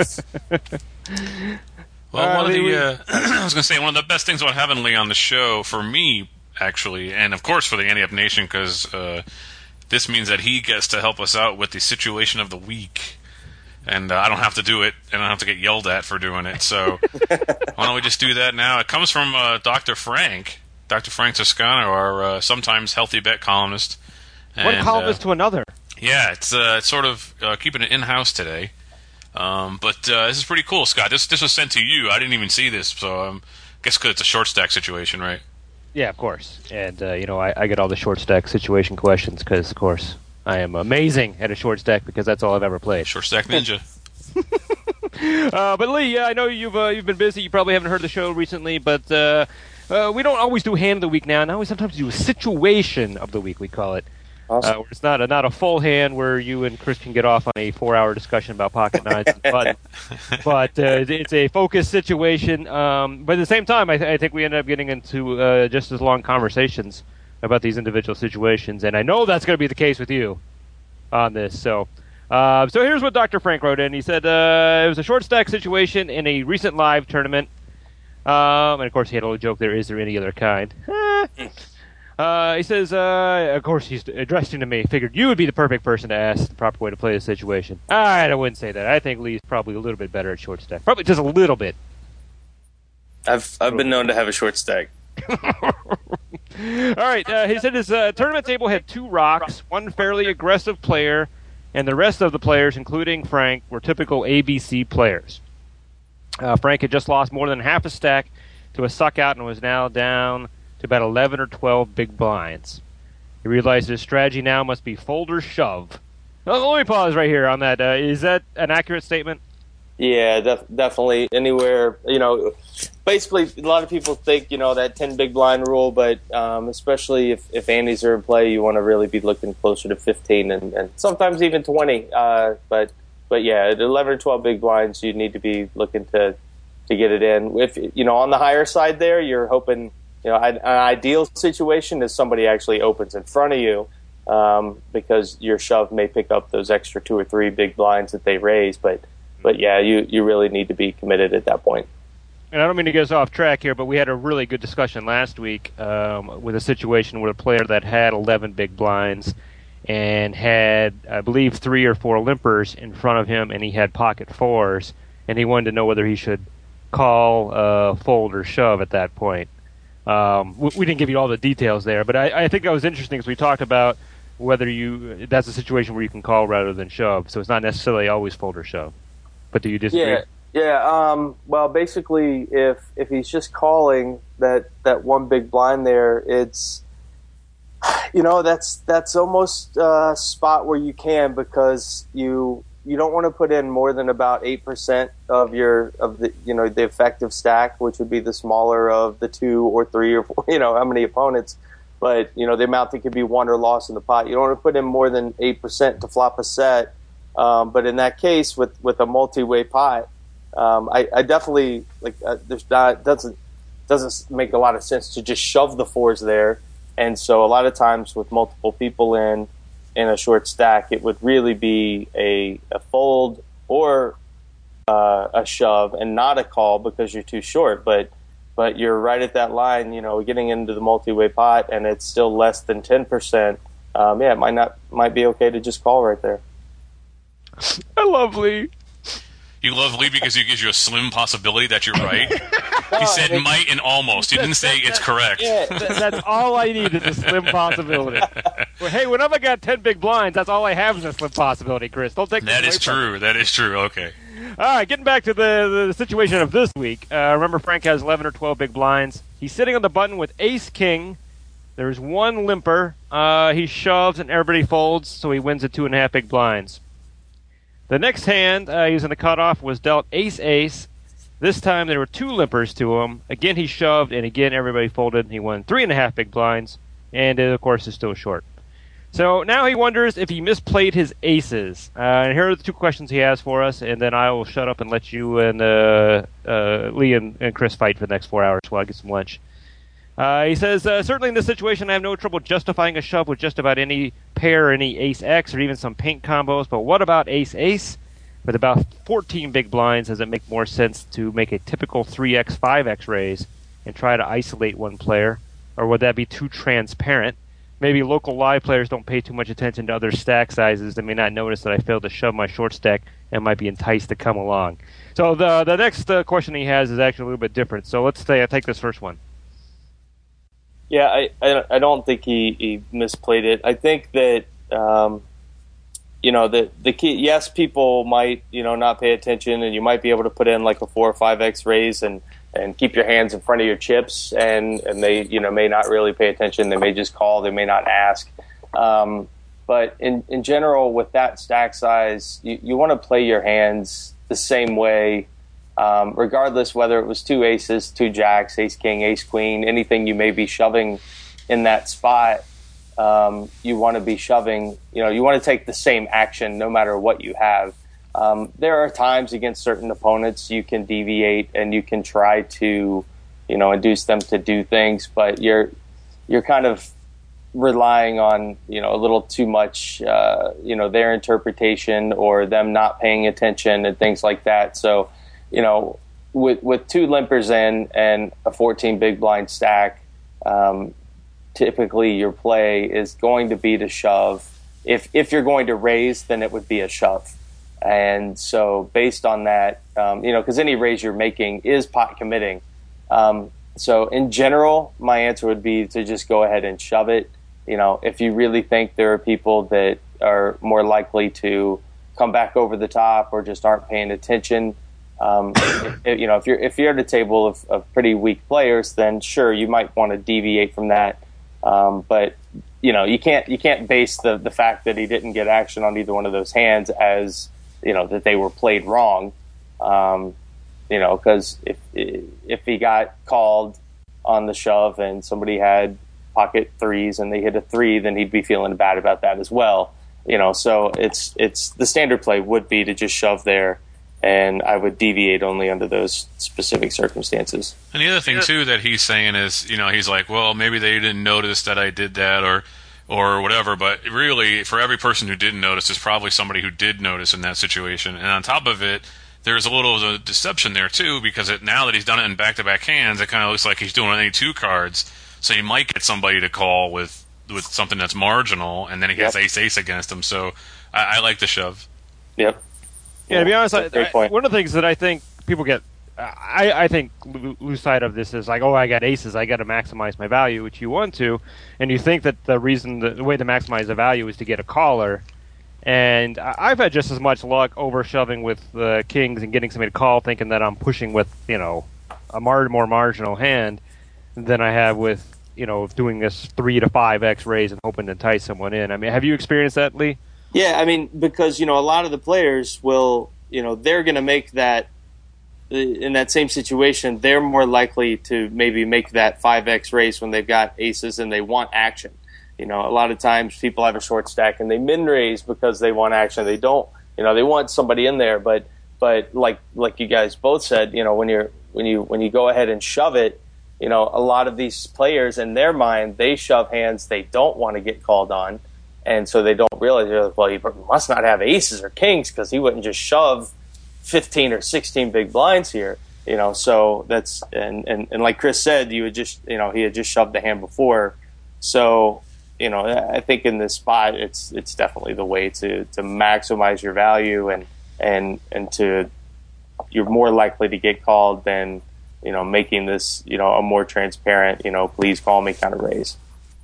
Well, one of the I was going to say, one of the best things about having Lee on the show for me, actually, and of course for the Ante Up Nation, because this means that he gets to help us out with the situation of the week, and I don't have to do it, and I don't have to get yelled at for doing it. So why don't we just do that now? It comes from Dr. Frank Toscano, our sometimes healthy bet columnist. One columnist to another. Yeah, it's sort of keeping it in-house today. But this is pretty cool, Scott. This was sent to you. I didn't even see this, so I guess because it's a short stack situation, right? Yeah, of course. And, I get all the short stack situation questions because, of course, I am amazing at a short stack because that's all I've ever played. Short stack ninja. But, Lee, I know you've been busy. You probably haven't heard the show recently, but we don't always do hand of the week now. Now we sometimes do a situation of the week, we call it. Awesome. It's not a full hand where you and Chris can get off on a 4-hour discussion about pocket nines and buttons, but it's a focused situation. But at the same time, I think we ended up getting into just as long conversations about these individual situations, and I know that's going to be the case with you on this. So here's what Dr. Frank wrote in. He said it was a short stack situation in a recent live tournament, and of course he had a little joke there. Is there any other kind? He says, of course he's addressing to me. Figured you would be the perfect person to ask the proper way to play the situation. I wouldn't say that. I think Lee's probably a little bit better at short stack. Probably just a little bit. I've been known to have a short stack. All right. He said his tournament table had 2 rocks, one fairly aggressive player, and the rest of the players, including Frank, were typical ABC players. Frank had just lost more than half a stack to a suck out and was now down to about 11 or 12 big blinds. He realized his strategy now must be fold or shove. Well, let me pause right here on that. Is that an accurate statement? Yeah, definitely. Anywhere, basically a lot of people think, that 10 big blind rule, but especially if antes are in play, you want to really be looking closer to 15 and sometimes even 20. But yeah, at 11 or 12 big blinds, you need to be looking to get it in. If, on the higher side there, you're hoping, an ideal situation is somebody actually opens in front of you, because your shove may pick up those extra 2 or 3 big blinds that they raise. But yeah, you really need to be committed at that point. And I don't mean to get us off track here, but we had a really good discussion last week with a situation with a player that had 11 big blinds and had, I believe, 3 or 4 limpers in front of him, and he had pocket 4s, and he wanted to know whether he should call, fold, or shove at that point. We didn't give you all the details there, but I think that was interesting because we talked about whether that's a situation where you can call rather than shove, so it's not necessarily always fold or shove. But do you disagree? Yeah. Well, basically, if he's just calling that one big blind there, it's that's almost a spot where you can, because you you don't want to put in more than about 8% of the the effective stack, which would be the smaller of the 2 or 3 or 4, how many opponents. But the amount that could be won or lost in the pot. You don't want to put in more than 8% to flop a set. But in that case, with a multi-way pot, I definitely doesn't make a lot of sense to just shove the 4s there. And so a lot of times with multiple people in a short stack, it would really be a fold or a shove and not a call because you're too short. But you're right at that line, getting into the multi-way pot, and it's still less than 10%. It might be okay to just call right there. I love Lee. You love Lee because he gives you a slim possibility that you're right. He said might and almost. He didn't say it's correct. Yeah, that's all I need is a slim possibility. Well, hey, whenever I got 10 big blinds, that's all I have is a slim possibility, Chris. Don't take that is true. That is true. Okay. All right, getting back to the situation of this week. Remember, Frank has 11 or 12 big blinds. He's sitting on the button with ace-king. There's one limper. He shoves and everybody folds, so he wins at 2.5 big blinds. The next hand he was in the cutoff was dealt ace-ace. This time there were 2 limpers to him. Again, he shoved, and again everybody folded. He won 3.5 big blinds, and of course is still short. So now he wonders if he misplayed his aces. And here are the 2 questions he has for us, and then I will shut up and let you and Lee and Chris fight for the next 4 hours while I get some lunch. He says, certainly in this situation I have no trouble justifying a shove with just about any pair, any ace-x, or even some paint combos, but what about ace-ace? With about 14 big blinds, does it make more sense to make a typical 3x, 5x raise and try to isolate one player? Or would that be too transparent? Maybe local live players don't pay too much attention to other stack sizes. They may not notice that I failed to shove my short stack and might be enticed to come along. So the next question he has is actually a little bit different. So let's say I take this first one. Yeah, I don't think he misplayed it. I think that the key. Yes, people might not pay attention, and you might be able to put in like a 4 or 5x raise and keep your hands in front of your chips, and they may not really pay attention. They may just call. They may not ask. But in general, with that stack size, you want to play your hands the same way. Regardless whether it was 2 aces, 2 jacks, ace king, ace queen, anything you may be shoving in that spot, you want to be shoving, you want to take the same action no matter what you have. There are times against certain opponents you can deviate and you can try to, induce them to do things, but you're kind of relying on, a little too much, their interpretation or them not paying attention and things like that. So, with 2 limpers in and a 14 big blind stack, typically your play is going to be to shove. If you're going to raise, then it would be a shove. And so based on that, because any raise you're making is pot committing. So in general, my answer would be to just go ahead and shove it. If you really think there are people that are more likely to come back over the top or just aren't paying attention, if you're at a table of pretty weak players, then sure, you might want to deviate from that. But you can't base the fact that he didn't get action on either one of those hands as that they were played wrong. Because if he got called on the shove and somebody had pocket 3s and they hit a 3, then he'd be feeling bad about that as well. So it's the standard play would be to just shove there. And I would deviate only under those specific circumstances. And the other thing, too, that he's saying is, he's like, well, maybe they didn't notice that I did that or whatever. But really, for every person who didn't notice, there's probably somebody who did notice in that situation. And on top of it, there's a little of a deception there, too, because now that he's done it in back-to-back hands, it kind of looks like he's doing any 2 cards. So you might get somebody to call with something that's marginal, and then he has ace-ace against him. So I like the shove. Yep. Yeah, to be honest, one of the things that I think people get, I think lose sight of this is like, oh, I got aces, I got to maximize my value, which you want to, and you think that the way to maximize the value is to get a caller, and I've had just as much luck over shoving with the kings and getting somebody to call, thinking that I'm pushing with a more marginal hand than I have with doing this 3 to 5x raise and hoping to entice someone in. I mean, have you experienced that, Lee? Yeah, I mean, because, a lot of the players will, they're going to make that, in that same situation, they're more likely to maybe make that 5X raise when they've got aces and they want action. A lot of times people have a short stack and they min raise because they want action. They don't, they want somebody in there, but like you guys both said, when you go ahead and shove it, a lot of these players in their mind, they shove hands they don't want to get called on. And so they don't realize, well, he must not have aces or kings because he wouldn't just shove 15 or 16 big blinds here, so that's, and like Chris said, you would just, he had just shoved the hand before. So, I think in this spot, it's definitely the way to maximize your value and to, you're more likely to get called than, making this, a more transparent, please call me kind of raise.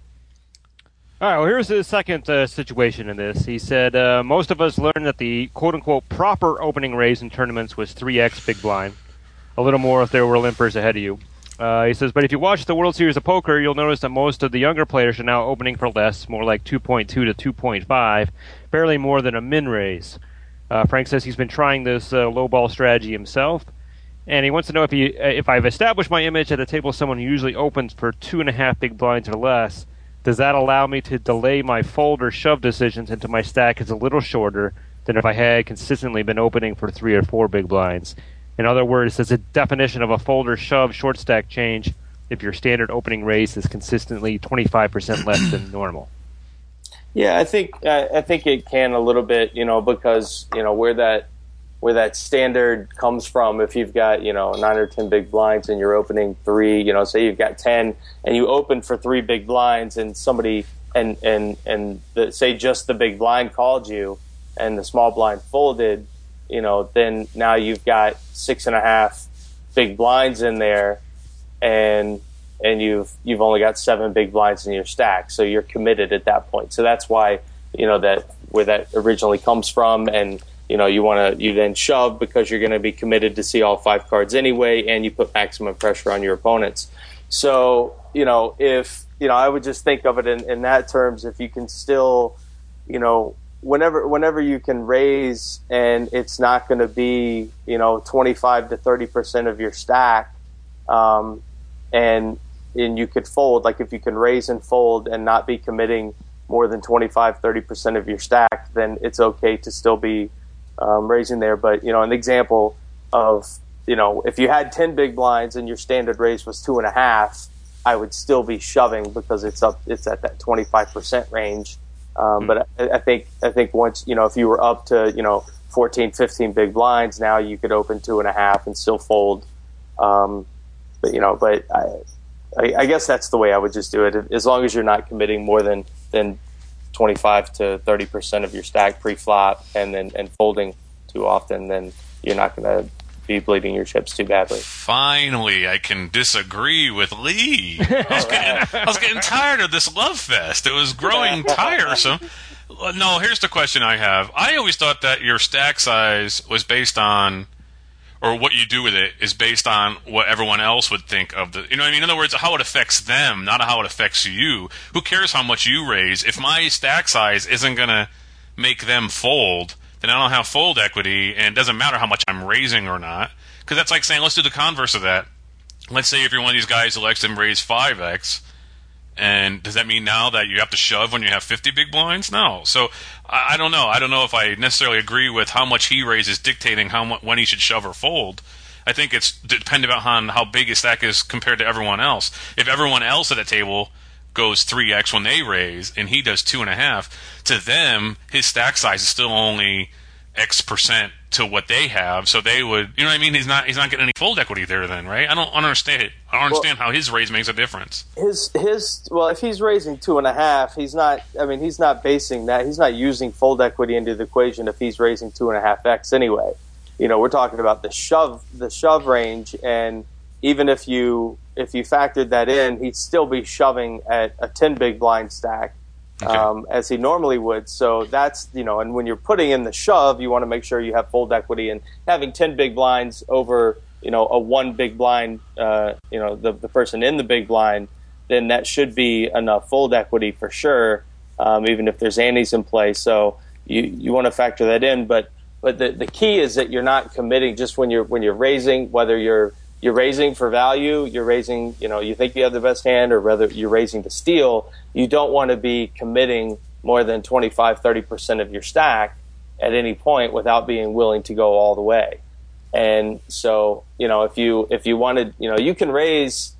All right, well, here's the second situation in this. He said, most of us learned that the quote-unquote proper opening raise in tournaments was 3x big blind. A little more if there were limpers ahead of you. He says, but if you watch the World Series of Poker, you'll notice that most of the younger players are now opening for less, more like 2.2 to 2.5, barely more than a min raise. Frank says he's been trying this low-ball strategy himself, and he wants to know if I've established my image at a table someone who usually opens for 2.5 big blinds or less, does that allow me to delay my fold or shove decisions until my stack is a little shorter than if I had consistently been opening for 3 or 4 big blinds? In other words, does the definition of a fold or shove short stack change if your standard opening raise is consistently 25% less than normal? Yeah, I think it can a little bit, because where that standard comes from. If you've got 9 or 10 big blinds and you're opening 3, say you've got 10 and you open for 3 big blinds and somebody say just the big blind called you and the small blind folded, then now you've got 6.5 big blinds in there and you've only got 7 big blinds in your stack, so you're committed at that point. So that's why that where that originally comes from, and you then shove because you're going to be committed to see all 5 cards anyway, and you put maximum pressure on your opponents. So if I would just think of it in that terms. If you can still, whenever you can raise and it's not going to be 25 to 30% of your stack, and you could fold, like if you can raise and fold and not be committing more than 25-30% of your stack, then it's okay to still be raising there. But an example of if you had 10 big blinds and your standard raise was 2.5, I would still be shoving because it's at that 25% range. But I think once if you were up to 14, 15 big blinds, now you could open 2.5 and still fold. But I guess that's the way I would just do it. As long as you're not committing more than 25 to 30% of your stack pre-flop and folding too often, then you're not going to be bleeding your chips too badly. Finally, I can disagree with Lee. I was getting tired of this love fest. It was growing tiresome. No, here's the question I have. I always thought that your stack size was based on, or what you do with it is based on what everyone else would think of the, what I mean? In other words, how it affects them, not how it affects you. Who cares how much you raise? If my stack size isn't going to make them fold, then I don't have fold equity, and it doesn't matter how much I'm raising or not. Because that's like saying, let's do the converse of that. Let's say if you're one of these guys who likes to raise 5x, and does that mean now that you have to shove when you have 50 big blinds? No. So I don't know. I don't know if I necessarily agree with how much he raises dictating when he should shove or fold. I think it's dependent on how big his stack is compared to everyone else. If everyone else at the table goes 3x when they raise and he does 2.5, to them his stack size is still only X% to what they have, so they would, you know what I mean? He's not getting any fold equity there then, right? I don't understand it. I don't understand how his raise makes a difference. If he's raising 2.5, he's not basing that, he's not using fold equity into the equation if he's raising 2.5x anyway. We're talking about the shove range, and even if you factored that in, he'd still be shoving at a 10 big blind stack. Okay. As he normally would. So that's, and when you're putting in the shove, you want to make sure you have fold equity, and having 10 big blinds over, a 1 big blind, the person in the big blind, then that should be enough fold equity for sure, even if there's antes in play. So, you want to factor that in. But the key is that you're not committing just when you're raising, whether you're raising for value, you're raising, you think you have the best hand, or whether you're raising to steal, you don't want to be committing more than 25-30% of your stack at any point without being willing to go all the way. And so, if you wanted, you can raise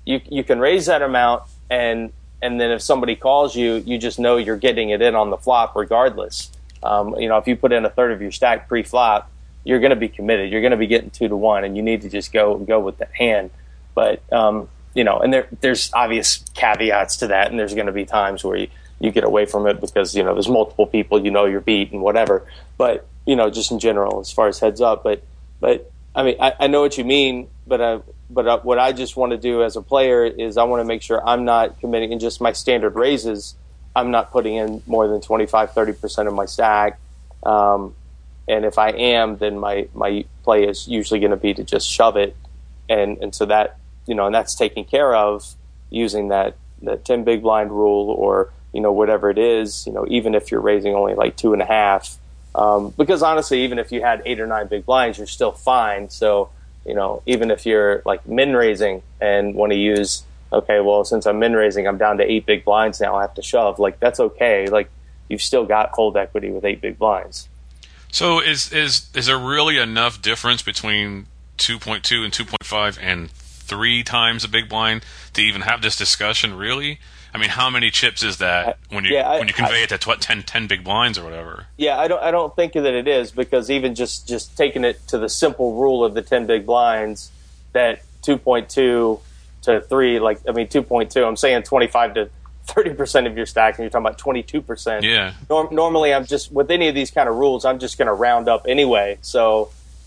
that amount, and then if somebody calls you, you just know you're getting it in on the flop regardless. If you put in a third of your stack pre-flop, you're going to be committed. You're going to be getting 2-1, and you need to just go with that hand. But and there's obvious caveats to that, and there's going to be times where you get away from it because there's multiple people you're beat and whatever. But just in general, as far as heads up, but I mean, I know what you mean, but what I just want to do as a player is I want to make sure I'm not committing in just my standard raises. I'm not putting in more than 25-30% of my stack. And if I am, then my play is usually going to be to just shove it. And so that, and that's taken care of using that 10 big blind rule, or, whatever it is, even if you're raising only like 2.5. Because honestly, even if you had 8 or 9 big blinds, you're still fine. So, even if you're like min raising and want to use, okay, well, since I'm min raising, I'm down to 8 big blinds now, I have to shove. Like, that's okay. Like, you've still got fold equity with 8 big blinds. So is there really enough difference between 2.2 and 2.5 and 3 times a big blind to even have this discussion? Really? I mean, how many chips is that when you convey it to 10 big blinds or whatever? Yeah, I don't think that it is, because even just taking it to the simple rule of the 10 big blinds, that 2.2 to 3, 2.2, I'm saying 25 to 30% of your stack, and you're talking about 22%. Yeah. Normally, I'm just, with any of these kind of rules, I'm just going to round up anyway. So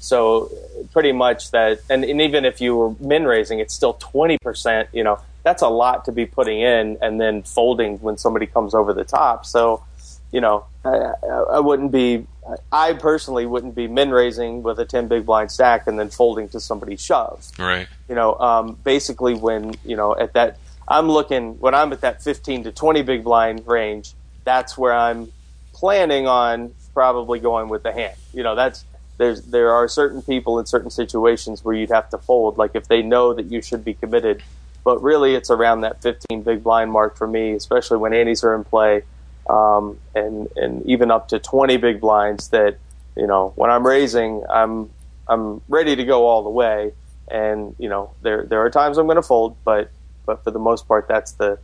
pretty much that, and even if you were min raising, it's still 20%. That's a lot to be putting in and then folding when somebody comes over the top. So, I personally wouldn't be min raising with a 10 big blind stack and then folding to somebody's shove. Right. Basically when, when I'm at that 15 to 20 big blind range, that's where I'm planning on probably going with the hand. There are certain people in certain situations where you'd have to fold, like if they know that you should be committed. But really, it's around that 15 big blind mark for me, especially when antes are in play, and even up to 20 big blinds. That when I'm raising, I'm ready to go all the way. And there are times I'm going to fold, but for the most part, that's the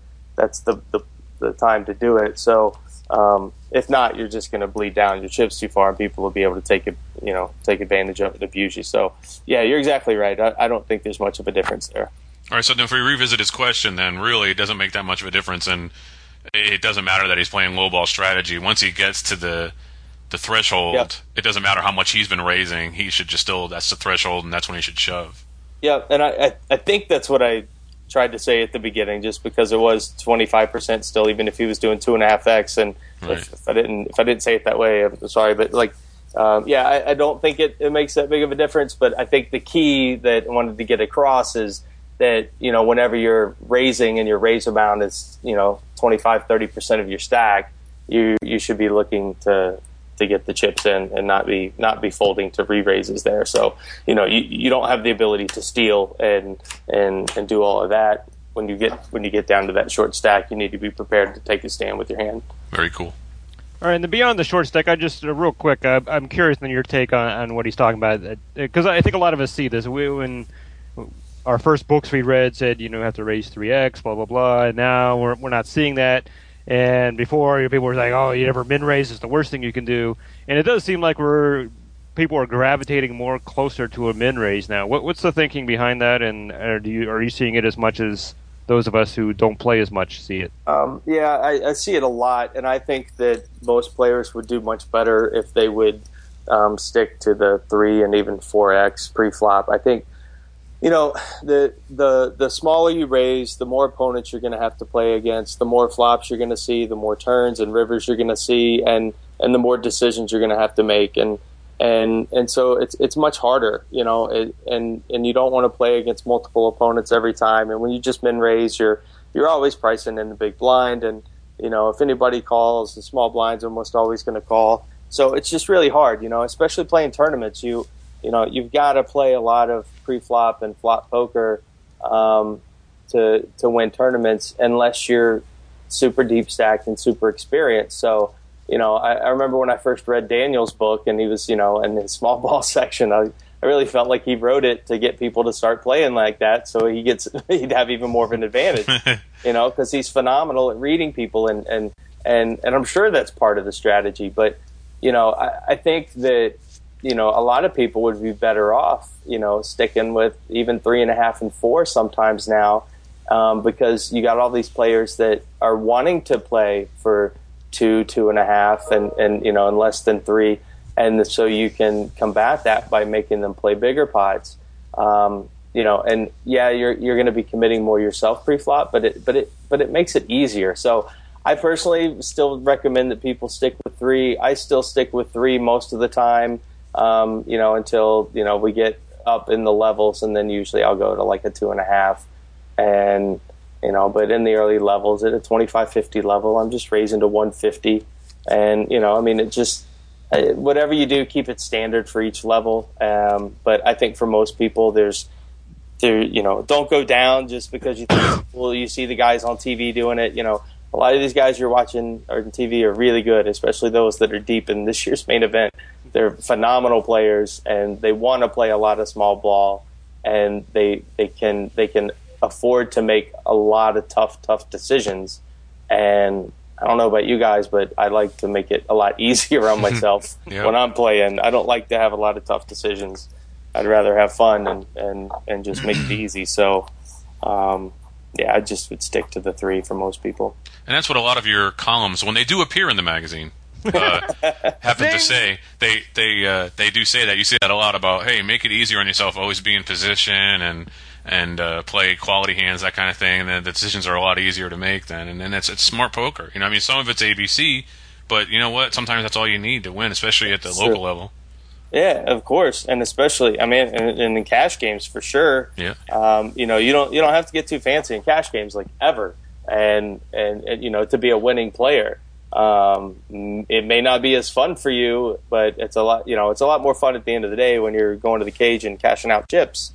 time to do it. So if not, you're just going to bleed down your chips too far, and people will be able to take advantage of it, abuse you. So yeah, you're exactly right. I don't think there's much of a difference there. All right, so then if we revisit his question, then really it doesn't make that much of a difference, and it doesn't matter that he's playing low ball strategy. Once he gets to the threshold, yep, it doesn't matter how much he's been raising. He should just that's the threshold, and that's when he should shove. Yeah, and I think that's what I tried to say at the beginning, just because it was 25% still, even if he was doing 2.5x. And right, if I didn't say it that way, I'm sorry, but I don't think it makes that big of a difference. But I think the key that I wanted to get across is that, whenever you're raising and your raise amount is, 25-30% of your stack, you should be looking to get the chips in and not be folding to re-raises there. So, you don't have the ability to steal and do all of that. When you get down to that short stack, you need to be prepared to take a stand with your hand. Very cool. All right, and then beyond the short stack, I just real quick, I'm curious on your take on what he's talking about, because I think a lot of us see this. When our first books we read said, have to raise 3x, blah, blah, blah, and now we're not seeing that. And before, people were like, oh, you never min raise, it's the worst thing you can do. And it does seem like people are gravitating more closer to a min raise now. What's the thinking behind that, and are you seeing it as much as those of us who don't play as much see it? I see it a lot, and I think that most players would do much better if they would stick to the 3 and even 4x pre-flop. I think, the smaller you raise, the more opponents you're going to have to play against, the more flops you're going to see, the more turns and rivers you're going to see, and the more decisions you're going to have to make. And so it's much harder, and you don't want to play against multiple opponents every time. And when you just min raise, you're always pricing in the big blind, and if anybody calls, the small blind's almost always going to call. So it's just really hard, especially playing tournaments. You've got to play a lot of pre-flop and flop poker to win tournaments, unless you're super deep stacked and super experienced. So, I remember when I first read Daniel's book, and he was, in his small ball section, I really felt like he wrote it to get people to start playing like that, so he'd have even more of an advantage, because he's phenomenal at reading people, and I'm sure that's part of the strategy. But I think that a lot of people would be better off sticking with even 3.5 and 4 sometimes now, because you got all these players that are wanting to play for 2.5, and less than 3. And so you can combat that by making them play bigger pots, and you're going to be committing more yourself pre-flop, but it makes it easier. So I personally still recommend that people stick with 3. I still stick with 3 most of the time, until we get up in the levels, and then usually I'll go to like a 2.5, and but in the early levels at a 25-50 level, I'm just raising to 150, and it just. Whatever you do, keep it standard for each level. But I think for most people, don't go down just because you think, well, you see the guys on TV doing it. A lot of these guys you're watching on TV are really good, especially those that are deep in this year's main event. They're phenomenal players, and they want to play a lot of small ball, and they can afford to make a lot of tough decisions. And I don't know about you guys, but I like to make it a lot easier on myself when I'm playing. I don't like to have a lot of tough decisions. I'd rather have fun and just make it easy. So, I just would stick to the 3 for most people. And that's what a lot of your columns, when they do appear in the magazine, happen to say. They do say that. You say that a lot about, hey, make it easier on yourself, always be in position and play quality hands, that kind of thing, and then the decisions are a lot easier to make then. And then it's smart poker. Some of it's ABC, but you know what? Sometimes that's all you need to win, especially at the local level. Yeah, of course, and especially, in cash games for sure. Yeah. You don't have to get too fancy in cash games, like, ever, and to be a winning player. It may not be as fun for you, but it's a lot more fun at the end of the day when you're going to the cage and cashing out chips.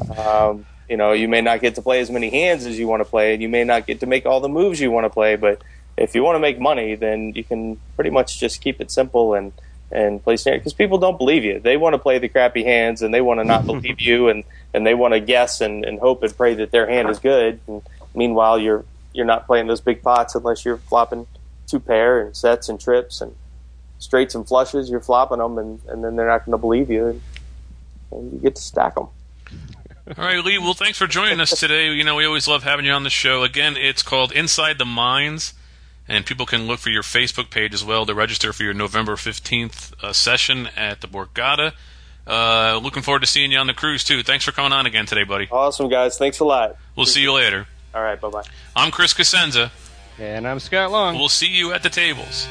You may not get to play as many hands as you want to play, and you may not get to make all the moves you want to play, but if you want to make money, then you can pretty much just keep it simple and play standard, because people don't believe you. They want to play the crappy hands, and they want to not believe you, and they want to guess and hope and pray that their hand is good. And meanwhile, you're not playing those big pots unless you're flopping 2 pair and sets and trips and straights and flushes. You're flopping them, and then they're not going to believe you, and you get to stack them. All right, Lee, well, thanks for joining us today. We always love having you on the show. Again, it's called Inside the Mines, and people can look for your Facebook page as well to register for your November 15th session at the Borgata. Looking forward to seeing you on the cruise, too. Thanks for coming on again today, buddy. Awesome, guys. Thanks a lot. We'll see you later. All right, bye-bye. I'm Chris Cosenza. And I'm Scott Long. We'll see you at the tables.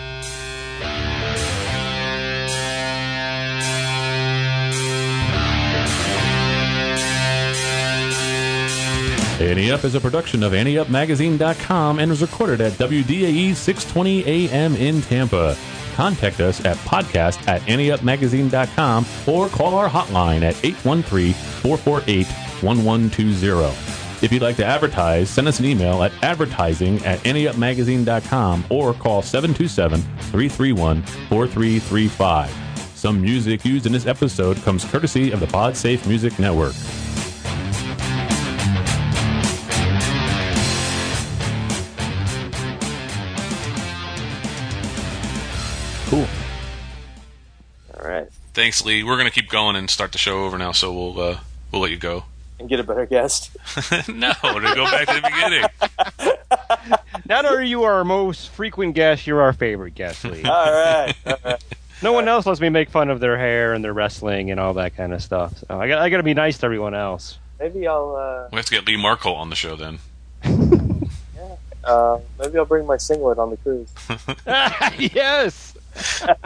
Ante Up is a production of AnteUpMagazine.com and was recorded at WDAE 620 AM in Tampa. Contact us at podcast@AnteUpMagazine.com or call our hotline at 813-448-1120. If you'd like to advertise, send us an email at advertising@AnteUpMagazine.com or call 727-331-4335. Some music used in this episode comes courtesy of the PodSafe Music Network. Cool. All right. Thanks, Lee. We're going to keep going and start the show over now, so we'll let you go. And get a better guest? No, to go back to the beginning. Not only are you our most frequent guest, you're our favorite guest, Lee. All right. No one else lets me make fun of their hair and their wrestling and all that kind of stuff. So I got to be nice to everyone else. Maybe I'll... We have to get Lee Markle on the show then. Yeah. Maybe I'll bring my singlet on the cruise. Yes!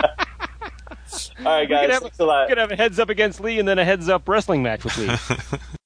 All right, guys. Thanks a lot. We could have a heads-up against Lee and then a heads-up wrestling match with Lee.